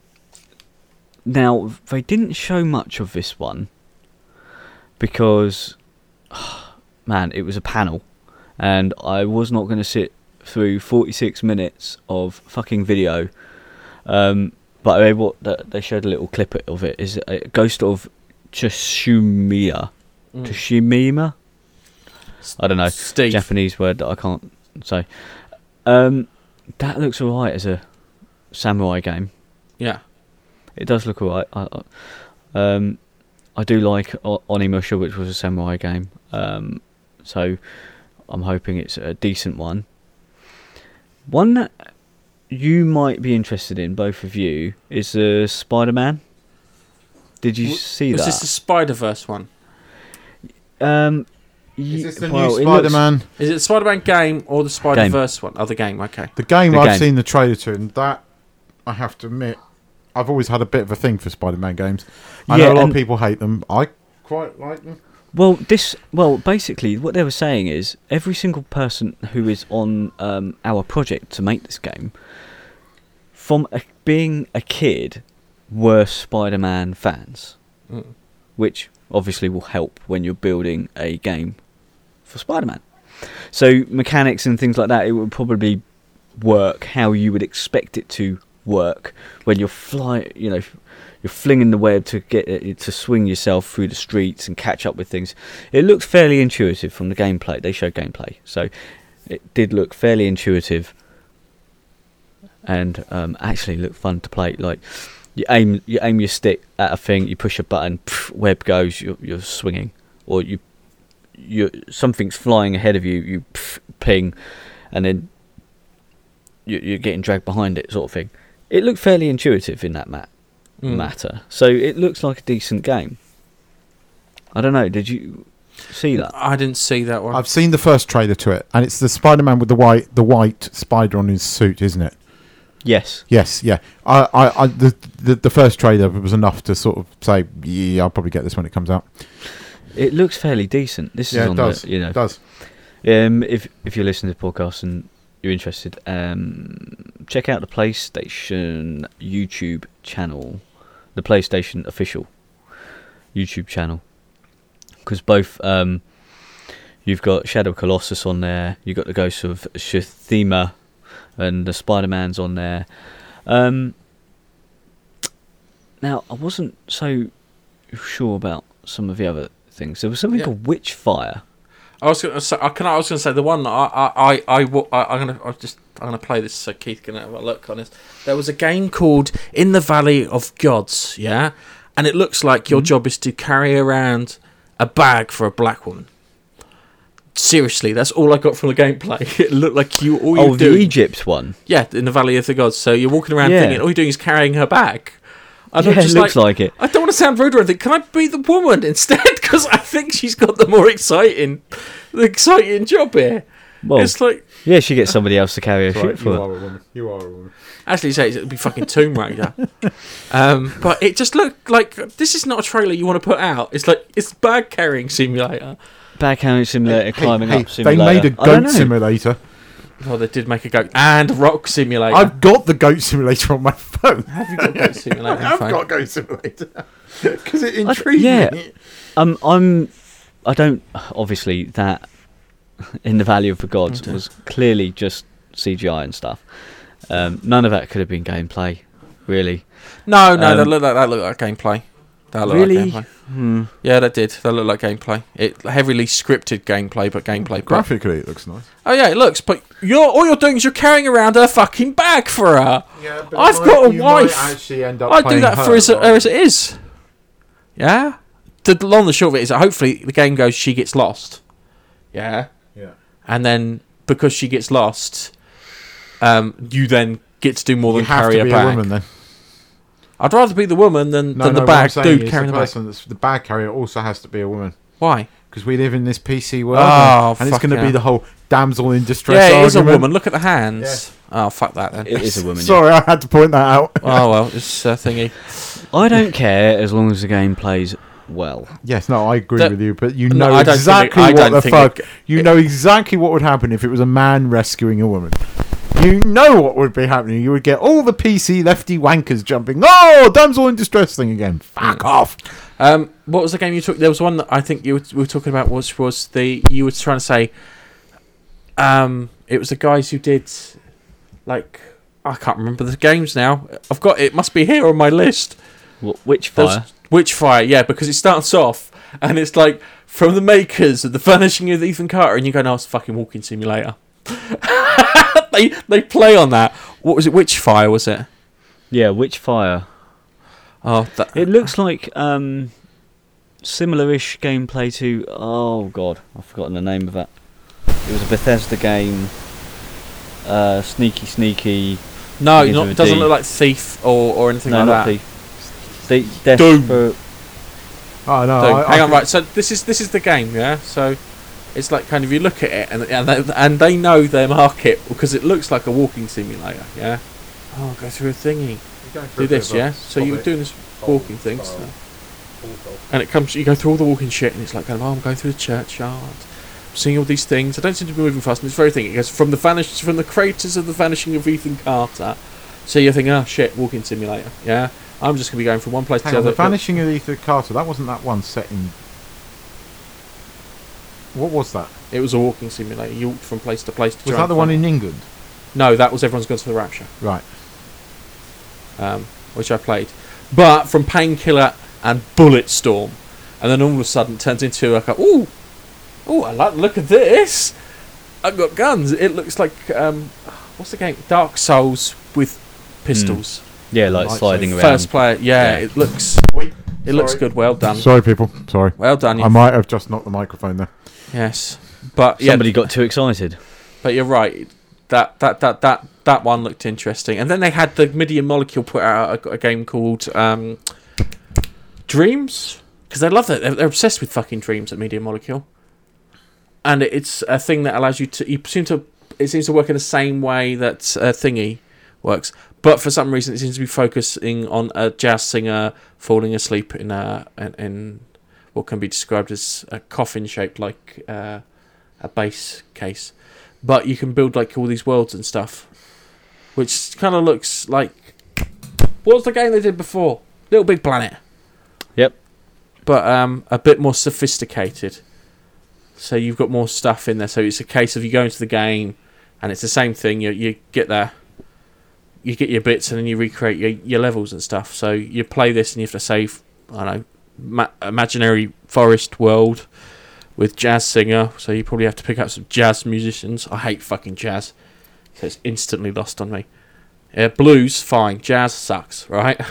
[SPEAKER 3] now they didn't show much of this one because, man, it was a panel, and I was not going to sit through forty-six minutes of fucking video. Um, but they, what they showed a little clip of it is a Ghost of Tsushima.
[SPEAKER 2] Mm.
[SPEAKER 3] Tsushima. I don't know.
[SPEAKER 2] Steve.
[SPEAKER 3] Japanese word that I can't say. Um, that looks alright as a samurai game.
[SPEAKER 2] Yeah.
[SPEAKER 3] It does look alright. I, I, um, I do like o- Onimusha, which was a samurai game. Um, so I'm hoping it's a decent one. One that you might be interested in, both of you, is uh, Spider-Man. Did you
[SPEAKER 2] W-
[SPEAKER 3] see
[SPEAKER 2] Was
[SPEAKER 3] that?
[SPEAKER 2] this the Spider-Verse one?
[SPEAKER 3] Um,
[SPEAKER 1] Is this the
[SPEAKER 3] well,
[SPEAKER 1] new
[SPEAKER 3] it looks-
[SPEAKER 1] Spider-Man?
[SPEAKER 2] Is it the Spider-Man game or the Spider-Verse one? Oh, the game, okay.
[SPEAKER 1] The game
[SPEAKER 3] The
[SPEAKER 1] I've
[SPEAKER 3] game.
[SPEAKER 1] seen the trailer to, and that, I have to admit, I've always had a bit of a thing for Spider-Man games. I
[SPEAKER 3] Yeah,
[SPEAKER 1] know a lot
[SPEAKER 3] and-
[SPEAKER 1] of people hate them. I quite like them.
[SPEAKER 3] Well, this well basically what they were saying is every single person who is on um, our project to make this game, from a, being a kid, were Spider-Man fans,
[SPEAKER 2] Mm.
[SPEAKER 3] which obviously will help when you're building a game for Spider-Man. So mechanics and things like that, it would probably work how you would expect it to work when you're fly, you know. You're flinging the web to get it to swing yourself through the streets and catch up with things. It looked fairly intuitive from the gameplay. They showed gameplay, so it did look fairly intuitive, and um, actually looked fun to play. Like you aim, you aim your stick at a thing, you push a button, pff, web goes, you're, you're swinging, or you, you something's flying ahead of you, you pff, ping, and then you, you're getting dragged behind it, sort of thing. It looked fairly intuitive in that map.
[SPEAKER 2] Mm.
[SPEAKER 3] matter. So it looks like a decent game. I don't know. Did you? see that?
[SPEAKER 2] I didn't see that one.
[SPEAKER 1] I've seen the first trailer to it, and it's the Spider-Man with the white, the white spider on his suit, isn't it?
[SPEAKER 3] Yes.
[SPEAKER 1] Yes, yeah. I, I, I the, the the first trailer was enough to sort of say, yeah, I'll probably get this when it comes out.
[SPEAKER 3] It looks fairly decent. This
[SPEAKER 1] Yeah,
[SPEAKER 3] is
[SPEAKER 1] it
[SPEAKER 3] on
[SPEAKER 1] does.
[SPEAKER 3] the, you know.
[SPEAKER 1] It does.
[SPEAKER 3] Um, if if you're listening to the podcast and you're interested, um, check out the PlayStation YouTube channel, the PlayStation official YouTube channel, because both um, you've got Shadow Colossus on there, you've got the Ghost of Tsushima, and the Spider-Man's on there. Um, now, I wasn't so sure about some of the other things. There was something
[SPEAKER 2] Yeah.
[SPEAKER 3] called Witchfire.
[SPEAKER 2] I was going to say, I can. I was going to say the one that I, I, I, I, I I'm going to, I just, I'm going to play this so Keith can have a look on this. There was a game called In the Valley of Gods, yeah, and it looks like your
[SPEAKER 1] Mm.
[SPEAKER 2] job is to carry around a bag for a black woman. Seriously, that's all I got from the gameplay. It looked like you all
[SPEAKER 3] Oh,
[SPEAKER 2] you're
[SPEAKER 3] the
[SPEAKER 2] doing.
[SPEAKER 3] Egypt one.
[SPEAKER 2] Yeah, in the Valley of the Gods. So you're walking around
[SPEAKER 3] Yeah.
[SPEAKER 2] thinking all you're doing is carrying her bag. And
[SPEAKER 3] Yeah,
[SPEAKER 2] I'm
[SPEAKER 3] it
[SPEAKER 2] just
[SPEAKER 3] looks like it.
[SPEAKER 2] I don't want to sound rude or anything. Can I be the woman instead? Because I think she's got the more exciting, the exciting job here.
[SPEAKER 3] Well,
[SPEAKER 2] It's like
[SPEAKER 3] yeah, she gets somebody else to carry her
[SPEAKER 1] Right,
[SPEAKER 3] shit for
[SPEAKER 1] you
[SPEAKER 3] her.
[SPEAKER 1] are a woman. You are a woman.
[SPEAKER 2] actually, say it'd be fucking Tomb Raider. um, but it just looked like this is not a trailer you want to put out. It's like it's bag carrying simulator.
[SPEAKER 3] Bag carrying simulator, climbing
[SPEAKER 1] hey,
[SPEAKER 3] up simulator.
[SPEAKER 1] They made a
[SPEAKER 3] I don't
[SPEAKER 1] goat
[SPEAKER 3] know.
[SPEAKER 1] simulator.
[SPEAKER 2] Well, they did make a goat and a rock simulator.
[SPEAKER 1] I've got the goat simulator on my phone.
[SPEAKER 2] Have you got goat simulator?
[SPEAKER 1] I've
[SPEAKER 2] phone?
[SPEAKER 1] got goat simulator because it
[SPEAKER 3] I d-
[SPEAKER 1] intrigued
[SPEAKER 3] yeah.
[SPEAKER 1] me.
[SPEAKER 3] Um, I'm. I don't. Obviously, that in the Valley of the Gods
[SPEAKER 2] Okay.
[SPEAKER 3] was clearly just C G I and stuff. Um, none of that could have been gameplay, really.
[SPEAKER 2] No, no,
[SPEAKER 3] Um,
[SPEAKER 2] that looked like that looked like gameplay. That looked
[SPEAKER 3] Really?
[SPEAKER 2] like gameplay.
[SPEAKER 3] Hmm.
[SPEAKER 2] Yeah, that did. That looked like gameplay. It heavily scripted gameplay, but gameplay. But,
[SPEAKER 1] Graphically, it looks nice.
[SPEAKER 2] oh yeah, it looks. But you're all you're doing is you're carrying around her fucking bag for her.
[SPEAKER 1] Yeah,
[SPEAKER 2] but I've got a wife.
[SPEAKER 1] Actually end up
[SPEAKER 2] I'd do
[SPEAKER 1] playing
[SPEAKER 2] that
[SPEAKER 1] her,
[SPEAKER 2] for as, her
[SPEAKER 1] right?
[SPEAKER 2] as it is. Yeah. The long and short of it is that hopefully the game goes she gets lost. Yeah.
[SPEAKER 1] Yeah.
[SPEAKER 2] And then because she gets lost, um, you then get to do more
[SPEAKER 1] You
[SPEAKER 2] than
[SPEAKER 1] have
[SPEAKER 2] carry
[SPEAKER 1] to
[SPEAKER 2] a
[SPEAKER 1] be
[SPEAKER 2] bag.
[SPEAKER 1] a woman then.
[SPEAKER 2] I'd rather be the woman than,
[SPEAKER 1] No,
[SPEAKER 2] than
[SPEAKER 1] no,
[SPEAKER 2] the
[SPEAKER 1] what I'm
[SPEAKER 2] bag
[SPEAKER 1] saying
[SPEAKER 2] dude
[SPEAKER 1] is
[SPEAKER 2] carrying
[SPEAKER 1] the
[SPEAKER 2] the bag.
[SPEAKER 1] person that's the bag carrier also has to be a woman
[SPEAKER 2] Why?
[SPEAKER 1] because we live in this P C world,
[SPEAKER 2] Oh,
[SPEAKER 1] and it's
[SPEAKER 2] fuck
[SPEAKER 1] going to
[SPEAKER 2] yeah.
[SPEAKER 1] be the whole damsel in distress.
[SPEAKER 2] Yeah, it is a
[SPEAKER 1] argument.
[SPEAKER 2] woman. Look at the hands. Oh, fuck that then.
[SPEAKER 3] It is a woman. yeah.
[SPEAKER 1] Sorry, I had to point that out.
[SPEAKER 2] Oh well, it's a thingy.
[SPEAKER 3] I don't care as long as the game plays well.
[SPEAKER 1] Yes, no, I agree
[SPEAKER 2] That-
[SPEAKER 1] with you, but you
[SPEAKER 2] No,
[SPEAKER 1] know
[SPEAKER 2] I don't think
[SPEAKER 1] exactly
[SPEAKER 2] it- I
[SPEAKER 1] what
[SPEAKER 2] don't
[SPEAKER 1] the
[SPEAKER 2] think
[SPEAKER 1] fuck.
[SPEAKER 2] it-
[SPEAKER 1] you
[SPEAKER 2] it-
[SPEAKER 1] know exactly what would happen if it was a man rescuing a woman. You know what would be happening. You would get all the P C lefty wankers jumping. Oh, damsel in distress thing again. Fuck
[SPEAKER 2] Mm.
[SPEAKER 1] off.
[SPEAKER 2] Um, what was the game you took? There was one that I think you were, we were talking about. Was was the you were trying to say? Um, it was the guys who did, like, I can't remember the games now. I've got it. Must be here on my list.
[SPEAKER 3] What, Witchfire?
[SPEAKER 2] There's Witchfire, yeah, because it starts off and it's like from the makers of the Vanishing of Ethan Carter, and you go, "No, it's a fucking walking simulator." they they play on that. What was it? Witchfire was it?
[SPEAKER 3] Yeah, Witchfire.
[SPEAKER 2] Oh, that,
[SPEAKER 3] It looks like um, similar-ish gameplay to. Oh god, I've forgotten the name of that. It was a Bethesda game. Uh, sneaky, sneaky.
[SPEAKER 2] no,
[SPEAKER 3] begins
[SPEAKER 2] not,
[SPEAKER 3] with
[SPEAKER 2] it
[SPEAKER 3] a
[SPEAKER 2] doesn't
[SPEAKER 3] D.
[SPEAKER 2] look like Thief or, or anything
[SPEAKER 3] No,
[SPEAKER 2] like
[SPEAKER 3] not
[SPEAKER 2] that.
[SPEAKER 3] the. The Death
[SPEAKER 2] Doom.
[SPEAKER 3] for-
[SPEAKER 1] Oh no!
[SPEAKER 2] So,
[SPEAKER 1] I,
[SPEAKER 2] hang
[SPEAKER 1] I
[SPEAKER 2] on,
[SPEAKER 1] could-
[SPEAKER 2] right. So this is this is the game, yeah. So it's like kind of you look at it and and they, and they know their market because it looks like a walking simulator, yeah. Oh, go through a thingy. Do this, yeah. So you're doing this walking thing, so. and it comes. You go through all the walking shit, and it's like, oh, I'm going through the churchyard, seeing all these things. I don't seem to be moving fast. And it's very thing. It goes from the vanish from the creators of the Vanishing of Ethan Carter. So you're thinking, oh shit, walking simulator, yeah. I'm just gonna be going from one place
[SPEAKER 1] Hang
[SPEAKER 2] to
[SPEAKER 1] on,
[SPEAKER 2] the
[SPEAKER 1] the
[SPEAKER 2] other.
[SPEAKER 1] Vanishing of Ethan Carter. That wasn't that one set in. What was that?
[SPEAKER 2] It was a walking simulator. You walked from place to place to
[SPEAKER 1] Was
[SPEAKER 2] try
[SPEAKER 1] that
[SPEAKER 2] and
[SPEAKER 1] the one
[SPEAKER 2] find-
[SPEAKER 1] in England?
[SPEAKER 2] No, that was Everyone's Gone to the Rapture,
[SPEAKER 1] Right.
[SPEAKER 2] um, which I played. But from Painkiller and Bulletstorm, and then all of a sudden it turns into like, a, ooh, ooh, I like the look of this. I've got guns. It looks like um, what's the game? Dark Souls with pistols.
[SPEAKER 3] yeah, like
[SPEAKER 1] Like
[SPEAKER 3] sliding
[SPEAKER 1] so
[SPEAKER 3] around.
[SPEAKER 2] First player, yeah,
[SPEAKER 3] Yeah.
[SPEAKER 2] It looks, it looks
[SPEAKER 1] Sorry.
[SPEAKER 2] good. Well done,
[SPEAKER 1] Sorry, people. Sorry.
[SPEAKER 2] well done. You.
[SPEAKER 1] I might have just knocked the microphone there.
[SPEAKER 2] Yes, but yeah,
[SPEAKER 3] Somebody got too excited.
[SPEAKER 2] But you're right. That that that that that one looked interesting. And then they had the Media Molecule put out a, a game called um, Dreams. because they love that. They're, they're obsessed with fucking dreams at Media Molecule, and it's a thing that allows you to. You seem to. It seems to work in the same way that uh, Thingy works, but for some reason it seems to be focusing on a jazz singer falling asleep in a in, in what can be described as a coffin shaped like uh, a bass case, but you can build like all these worlds and stuff, which kind of looks like what was the game they did before? Little Big Planet.
[SPEAKER 3] Yep.
[SPEAKER 2] But um, a bit more sophisticated. So you've got more stuff in there. So it's a case of you go into the game, and it's the same thing. You you get there, you get your bits, and then you recreate your, your levels and stuff. So you play this, and you have to save, I don't know, ma- imaginary forest world with jazz singer. So you probably have to pick up some jazz musicians. I hate fucking jazz, so it's instantly lost on me. Yeah, blues fine, jazz sucks, right?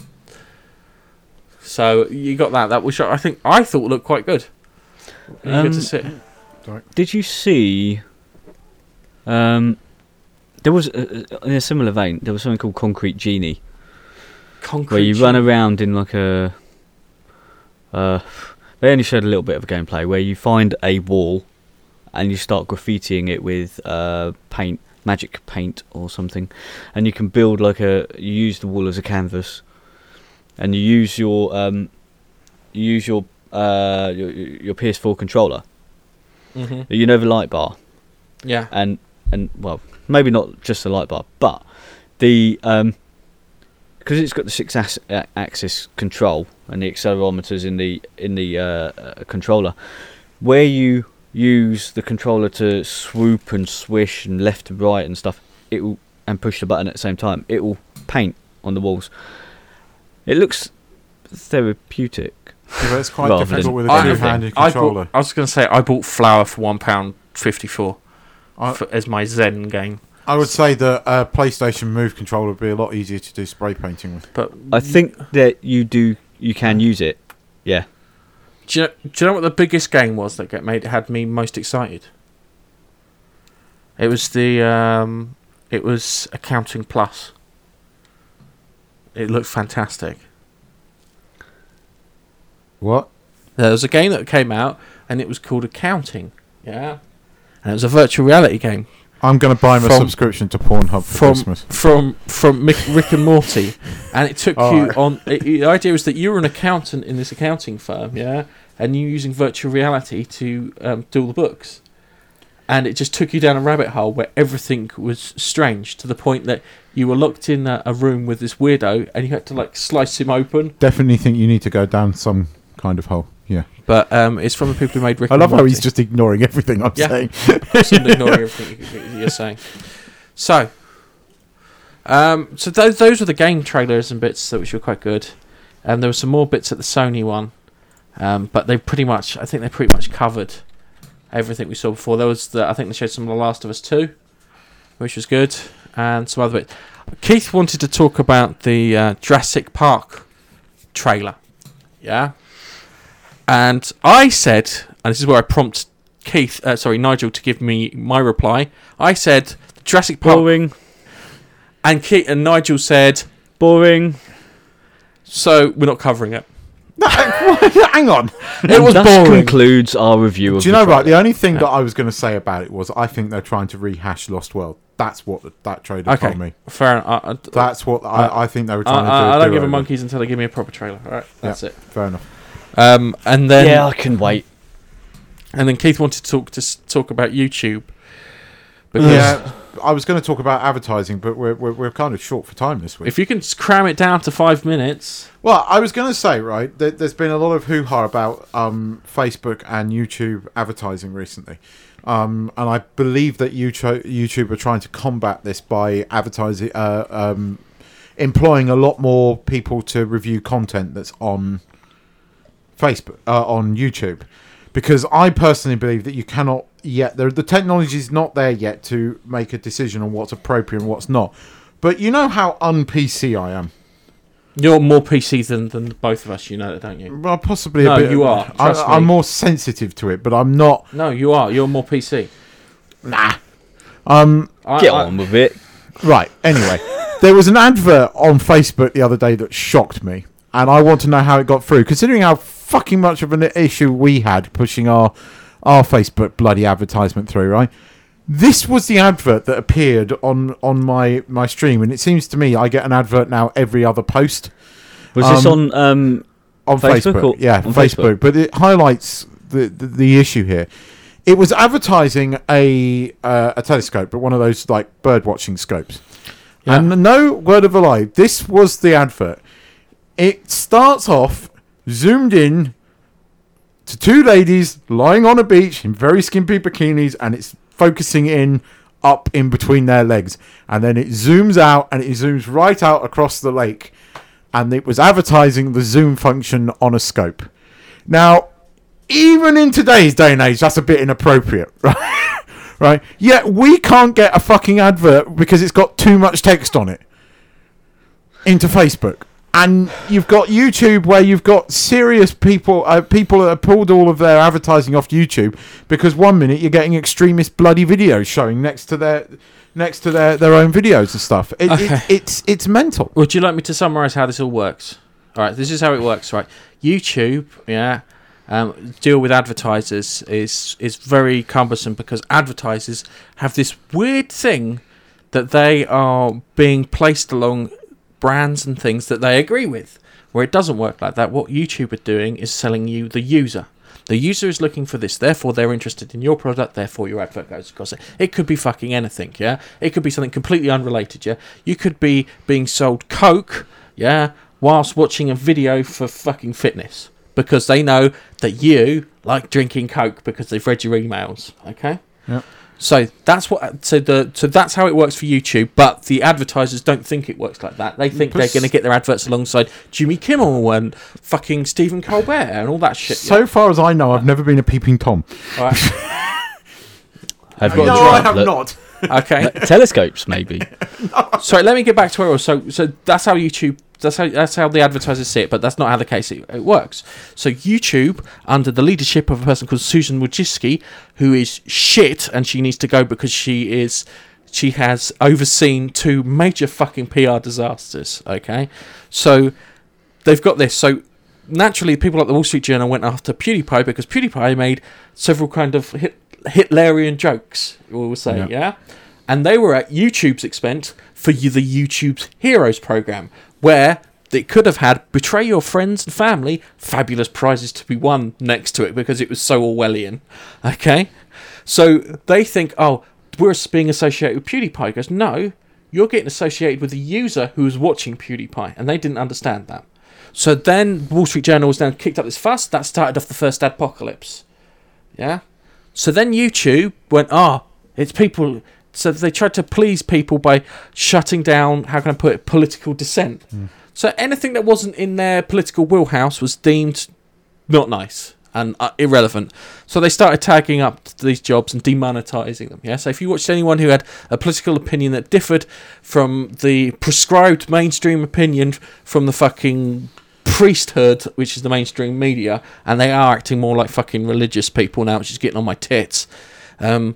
[SPEAKER 2] So you got that. That which I think I thought looked quite good. Um, good to sit.
[SPEAKER 3] Did you see? Um, there was a, in a similar vein. There was something called Concrete Genie,
[SPEAKER 2] Concrete
[SPEAKER 3] where you
[SPEAKER 2] Genie.
[SPEAKER 3] run around in like a. Uh, they only showed a little bit of gameplay where you find a wall, and you start graffitiing it with uh, paint, magic paint or something, and you can build like a. You use the wall as a canvas, and you use your um, you use your uh your, your P S four controller.
[SPEAKER 2] Mm-hmm.
[SPEAKER 3] You know the light bar.
[SPEAKER 2] Yeah.
[SPEAKER 3] And and well, maybe not just the light bar, but the um, because it's got the six as- axis control and the accelerometers in the in the uh, uh, controller, where you use the controller to swoop and swish and left to right and stuff, it will and push the button at the same time. It will paint on the walls. It looks therapeutic.
[SPEAKER 1] Yeah, but it's quite
[SPEAKER 3] Rather
[SPEAKER 1] difficult
[SPEAKER 3] than
[SPEAKER 1] with a
[SPEAKER 2] I-
[SPEAKER 1] two-handed
[SPEAKER 2] I,
[SPEAKER 1] controller.
[SPEAKER 2] bought, I was going to say I bought Flower for one pound fifty-four
[SPEAKER 1] I,
[SPEAKER 2] as my Zen game,
[SPEAKER 1] I would say that a PlayStation Move controller would be a lot easier to do spray painting with.
[SPEAKER 2] but
[SPEAKER 3] I think that you do you can use it. Yeah.
[SPEAKER 2] do you know, do you know what the biggest game was that get made had me most excited? It was the um, it was Accounting Plus. It looked fantastic.
[SPEAKER 1] What?
[SPEAKER 2] There was a game that came out, and it was called Accounting. Yeah, and it was a virtual reality game
[SPEAKER 1] I'm going to buy him a
[SPEAKER 2] From-
[SPEAKER 1] subscription to Pornhub for
[SPEAKER 2] from
[SPEAKER 1] Christmas.
[SPEAKER 2] from from Mick, Rick and Morty, and it took
[SPEAKER 1] All
[SPEAKER 2] you
[SPEAKER 1] right.
[SPEAKER 2] on. It, the idea was that you were an accountant in this accounting firm, yeah, and you were using virtual reality to um, do all the books, and it just took you down a rabbit hole where everything was strange to the point that you were locked in a, a room with this weirdo, and you had to like slice him open.
[SPEAKER 1] Definitely think you need to go down some kind of hole. Yeah.
[SPEAKER 2] But um, it's from the people who made Rick.
[SPEAKER 1] I
[SPEAKER 2] and
[SPEAKER 1] love how
[SPEAKER 2] Morty.
[SPEAKER 1] he's just ignoring everything I'm
[SPEAKER 2] Yeah.
[SPEAKER 1] saying.
[SPEAKER 2] Absolutely ignoring everything you're saying. So, um, so those those were the game trailers and bits that which were quite good, and there were some more bits at the Sony one, um, but they pretty much, I think they pretty much covered everything we saw before. There was the, I think they showed some of The Last of Us two, which was good, and some other bits. Keith wanted to talk about the uh, Jurassic Park trailer, yeah, and I said, and this is where I prompt Keith, uh, sorry, Nigel, to give me my reply. I said Jurassic Park,
[SPEAKER 3] Boring.
[SPEAKER 2] and Keith and Nigel said,
[SPEAKER 3] Boring.
[SPEAKER 2] so we're not covering it.
[SPEAKER 1] Hang on.
[SPEAKER 2] It was
[SPEAKER 3] That
[SPEAKER 2] boring.
[SPEAKER 3] concludes our review of
[SPEAKER 1] Do you
[SPEAKER 3] the
[SPEAKER 1] know right? The
[SPEAKER 3] trailer.
[SPEAKER 1] only thing
[SPEAKER 2] Yeah.
[SPEAKER 1] that I was going to say about it was I think they're trying to rehash Lost World. That's what the, that trailer
[SPEAKER 2] Okay,
[SPEAKER 1] told me.
[SPEAKER 2] fair enough. I, I,
[SPEAKER 1] That's what I, I think they were
[SPEAKER 2] I,
[SPEAKER 1] trying to do.
[SPEAKER 2] I, I
[SPEAKER 1] a
[SPEAKER 2] don't give
[SPEAKER 1] do-over.
[SPEAKER 2] a monkeys until they give me a proper trailer. All right, that's it.
[SPEAKER 1] Fair enough.
[SPEAKER 2] Um, and then
[SPEAKER 3] Yeah, I can wait.
[SPEAKER 2] and then Keith wanted to talk to s- talk about YouTube. Because
[SPEAKER 1] Yeah, I was going to talk about advertising, but we're, we're we're kind of short for time this week.
[SPEAKER 2] if you can s- cram it down to five minutes,
[SPEAKER 1] Well, I was going to say, right, there, there's been a lot of hoo-ha about um, Facebook and YouTube advertising recently. Um, and I believe that YouTube, YouTube are trying to combat this by advertising, uh, um, employing a lot more people to review content that's on Facebook, uh, on YouTube. Because I personally believe that you cannot yet, the, the technology is not there yet to make a decision on what's appropriate and what's not. But you know how un-P C I am.
[SPEAKER 2] you're more P C than, than both of us. You know that, don't you?
[SPEAKER 1] Well, possibly
[SPEAKER 2] No,
[SPEAKER 1] a bit.
[SPEAKER 2] you are,
[SPEAKER 1] I,
[SPEAKER 2] trust
[SPEAKER 1] I'm
[SPEAKER 2] me.
[SPEAKER 1] more sensitive to it, but I'm not.
[SPEAKER 2] No, you are. You're more P C.
[SPEAKER 1] Nah. Um.
[SPEAKER 2] I,
[SPEAKER 3] Get
[SPEAKER 2] I-
[SPEAKER 3] on with it.
[SPEAKER 1] Right. Anyway, there was an advert on Facebook the other day that shocked me. and I want to know how it got through, considering how fucking much of an issue we had pushing our our Facebook bloody advertisement through, right? This was the advert that appeared on, on my, my stream, and it seems to me I get an advert now every other post.
[SPEAKER 3] Was
[SPEAKER 1] um,
[SPEAKER 3] this on um,
[SPEAKER 1] on
[SPEAKER 3] Facebook?
[SPEAKER 1] Facebook?
[SPEAKER 3] Or
[SPEAKER 1] yeah,
[SPEAKER 3] on
[SPEAKER 1] Facebook.
[SPEAKER 3] Facebook.
[SPEAKER 1] But it highlights the, the, the issue here. It was advertising a uh, a telescope, but one of those like bird watching scopes.
[SPEAKER 2] Yeah.
[SPEAKER 1] And no word of a lie, this was the advert. It starts off zoomed in to two ladies lying on a beach in very skimpy bikinis, and it's focusing in up in between their legs, and then it zooms out and it zooms right out across the lake, and it was advertising the zoom function on a scope. Now, even in today's day and age, that's a bit inappropriate, right? Right? Yet we can't get a fucking advert because it's got too much text on it into Facebook. And you've got YouTube where you've got serious people, uh, people that have pulled all of their advertising off YouTube because one minute you're getting extremist bloody videos showing next to their next to their, their own videos and stuff. It,
[SPEAKER 2] Okay.
[SPEAKER 1] it, it's it's mental.
[SPEAKER 2] Would you like me to summarise how this all works? All right, this is how it works, right? YouTube, yeah, um, deal with advertisers is is very cumbersome because advertisers have this weird thing that they are being placed along brands and things that they agree with, where it doesn't work like that. What YouTube are doing is selling you the user. The user is looking for this, therefore they're interested in your product, therefore your advert goes across it. It could be fucking anything, yeah? It could be something completely unrelated, yeah? You could be being sold Coke, yeah, whilst watching a video for fucking fitness, because they know that you like drinking Coke because they've read your emails, okay?
[SPEAKER 1] Yeah.
[SPEAKER 2] So that's what. So the so that's how it works for YouTube. But the advertisers don't think it works like that. They think they're going to get their adverts alongside Jimmy Kimmel and fucking Stephen Colbert and all that shit.
[SPEAKER 1] So
[SPEAKER 2] yeah?
[SPEAKER 1] far as I know, I've never been a peeping Tom.
[SPEAKER 2] All right.
[SPEAKER 3] Have
[SPEAKER 2] No,
[SPEAKER 3] you
[SPEAKER 1] No,
[SPEAKER 2] Right,
[SPEAKER 1] I have
[SPEAKER 3] look,
[SPEAKER 1] not.
[SPEAKER 2] Okay.
[SPEAKER 3] telescopes, maybe.
[SPEAKER 2] Sorry. Let me get back to where I was. So so that's how YouTube. That's how that's how the advertisers see it, but that's not how the case it, it works. So YouTube, under the leadership of a person called Susan Wojcicki, who is shit, and she needs to go because she is she has overseen two major fucking P R disasters. Okay, so they've got this. So naturally, people like the Wall Street Journal went after PewDiePie because PewDiePie made several kind of hit, Hitlerian jokes. We will say,
[SPEAKER 1] Yeah.
[SPEAKER 2] yeah, and they were at YouTube's expense for you, the YouTube's Heroes program, where it could have had betray your friends and family, fabulous prizes to be won next to it because it was so Orwellian. Okay? So they think, oh, we're being associated with PewDiePie. He goes, no, you're getting associated with the user who was watching PewDiePie, and they didn't understand that. So then Wall Street Journal was then kicked up this fuss. That started off the first adpocalypse. Yeah? So then YouTube went, ah, oh, it's people... So they tried to please people by shutting down, how can I put it, political dissent. Mm. So anything that wasn't in their political wheelhouse was deemed not nice and uh, irrelevant. So they started tagging up these jobs and demonetizing them. Yeah. So if you watched anyone who had a political opinion that differed from the prescribed mainstream opinion from the fucking priesthood, which is the mainstream media, and they are acting more like fucking religious people now, which is getting on my tits. Um...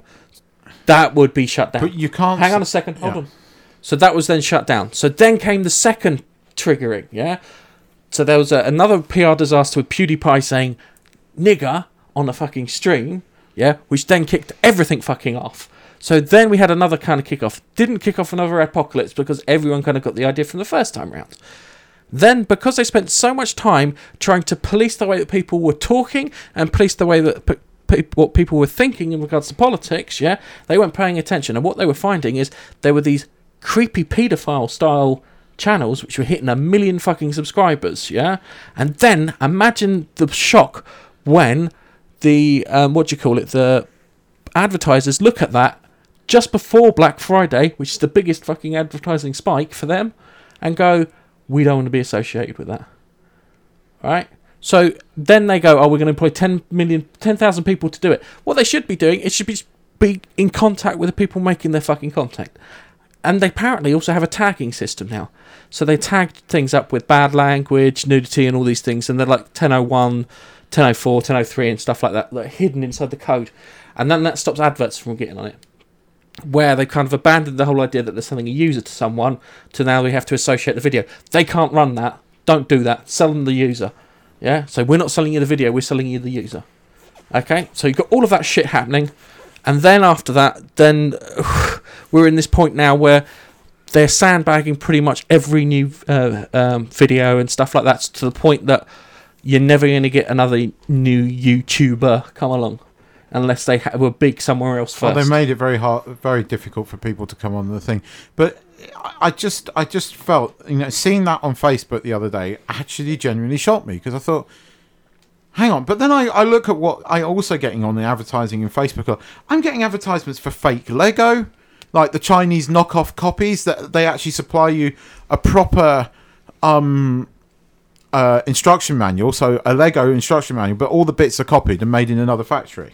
[SPEAKER 2] That would be shut down.
[SPEAKER 1] But you can't...
[SPEAKER 2] Hang on a second, hold
[SPEAKER 1] yeah.
[SPEAKER 2] on. So that was then shut down. So then came the second triggering, yeah? So there was a, another P R disaster with PewDiePie saying, nigger, on a fucking stream, yeah? Which then kicked everything fucking off. So then we had another kind of kick-off. Didn't kick off another apocalypse because everyone kind of got the idea from the first time round. Then, because they spent so much time trying to police the way that people were talking and police the way that... Pe- what people were thinking in regards to politics, yeah, they weren't paying attention, and what they were finding is there were these creepy paedophile style channels which were hitting a million fucking subscribers, yeah, and then imagine the shock when the um, what do you call it, the advertisers look at that just before Black Friday, which is the biggest fucking advertising spike for them, and go, we don't want to be associated with that, right? So then they go, oh, we're going to employ ten million, ten thousand people to do it. What they should be doing, it should be be in contact with the people making their fucking content. And they apparently also have a tagging system now. So they tagged things up with bad language, nudity and all these things. And they're like ten oh one, ten oh four, ten oh three and stuff like that, that are hidden inside the code. And then that stops adverts from getting on it. Where they kind of abandoned the whole idea that they're sending a user to someone to now we have to associate the video. They can't run that Don't do that. Sell them the user. Yeah. So we're not selling you the video. We're selling you the user. Okay. So you've got all of that shit happening, and then after that, then uh, we're in this point now where they're sandbagging pretty much every new uh, um, video and stuff like that, to the point that you're never going to get another new YouTuber come along unless they ha- were big somewhere else first.
[SPEAKER 1] Well, they made it very hard, very difficult for people to come on the thing. But I just, I just felt, you know, seeing that on Facebook the other day actually genuinely shocked me, because I thought, hang on. But then I, I look at what I also getting on the advertising in Facebook. I'm getting advertisements for fake Lego, like the Chinese knockoff copies that they actually supply you a proper um, uh, instruction manual, so a Lego instruction manual, but all the bits are copied and made in another factory.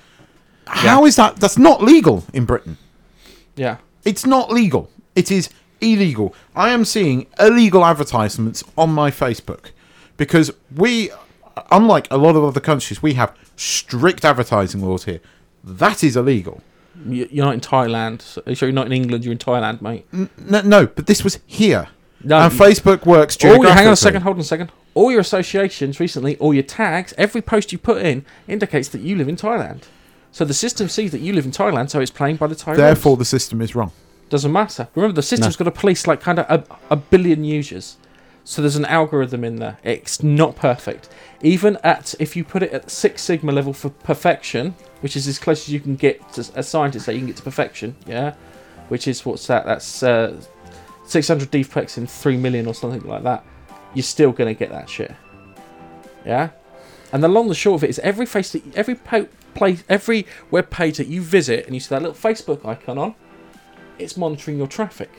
[SPEAKER 1] How
[SPEAKER 2] Yeah.
[SPEAKER 1] is that? That's not legal in Britain.
[SPEAKER 2] Yeah.
[SPEAKER 1] It's not legal. It is illegal. I am seeing illegal advertisements on my Facebook because we, unlike a lot of other countries, we have strict advertising laws here. That is illegal.
[SPEAKER 2] You- You're not in Thailand. So you're not in England. You're in Thailand, mate.
[SPEAKER 1] N- no, no, but this was here.
[SPEAKER 2] No,
[SPEAKER 1] and
[SPEAKER 2] you-
[SPEAKER 1] Facebook works
[SPEAKER 2] All your,
[SPEAKER 1] geographically.
[SPEAKER 2] hang on a second, hold on a second. All your associations recently, all your tags, every post you put in indicates that you live in Thailand. So the system sees that you live in Thailand, so it's playing by the Thai rules.
[SPEAKER 1] Therefore, the system is wrong.
[SPEAKER 2] Doesn't matter. Remember, the system's got to police like kind of a, a billion users. So there's an algorithm in there. It's not perfect. Even at, if you put it at Six Sigma level for perfection, which is as close as you can get to, as scientists say, you can get to perfection, yeah? Which is, what's that? That's uh, six hundred defects in three million or something like that. You're still going to get that shit. Yeah? And the long and the short of it is every face that, every po- place, every web page that you visit and you see that little Facebook icon on, it's monitoring your traffic.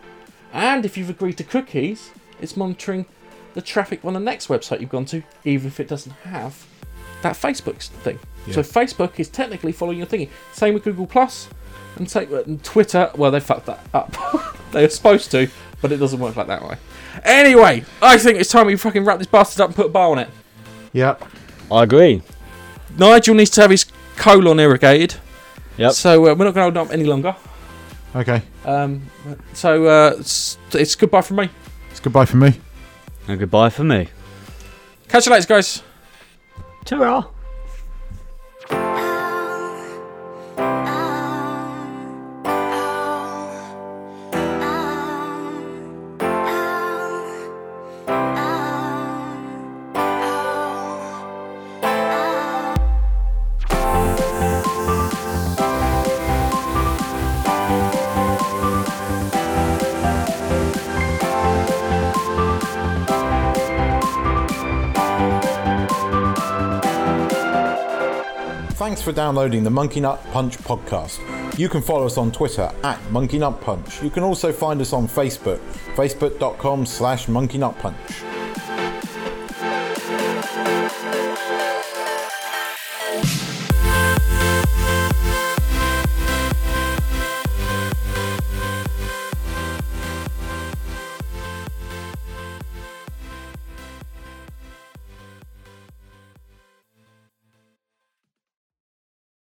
[SPEAKER 2] And if you've agreed to cookies, it's monitoring the traffic on the next website you've gone to, even if it doesn't have that Facebook thing.
[SPEAKER 1] Yeah.
[SPEAKER 2] So Facebook is technically following your thingy. Same with Google Plus and, say, and Twitter. Well, they fucked that up. They were supposed to, but it doesn't work like that way. Anyway, I think it's time we fucking wrap this bastard up and put a bar on it.
[SPEAKER 1] Yep.
[SPEAKER 3] I agree.
[SPEAKER 2] Nigel needs to have his colon irrigated.
[SPEAKER 3] Yep.
[SPEAKER 2] So uh, we're not going to hold up any longer.
[SPEAKER 1] Okay.
[SPEAKER 2] Um, so uh, it's, it's goodbye from me.
[SPEAKER 1] It's goodbye from me.
[SPEAKER 3] And goodbye for me.
[SPEAKER 2] Catch you later, guys.
[SPEAKER 3] Ta-ra.
[SPEAKER 1] Thanks for downloading the Monkey Nut Punch podcast. You can follow us on Twitter at Monkey Nut Punch. You can also find us on Facebook, facebook.com slash Monkey Nut Punch.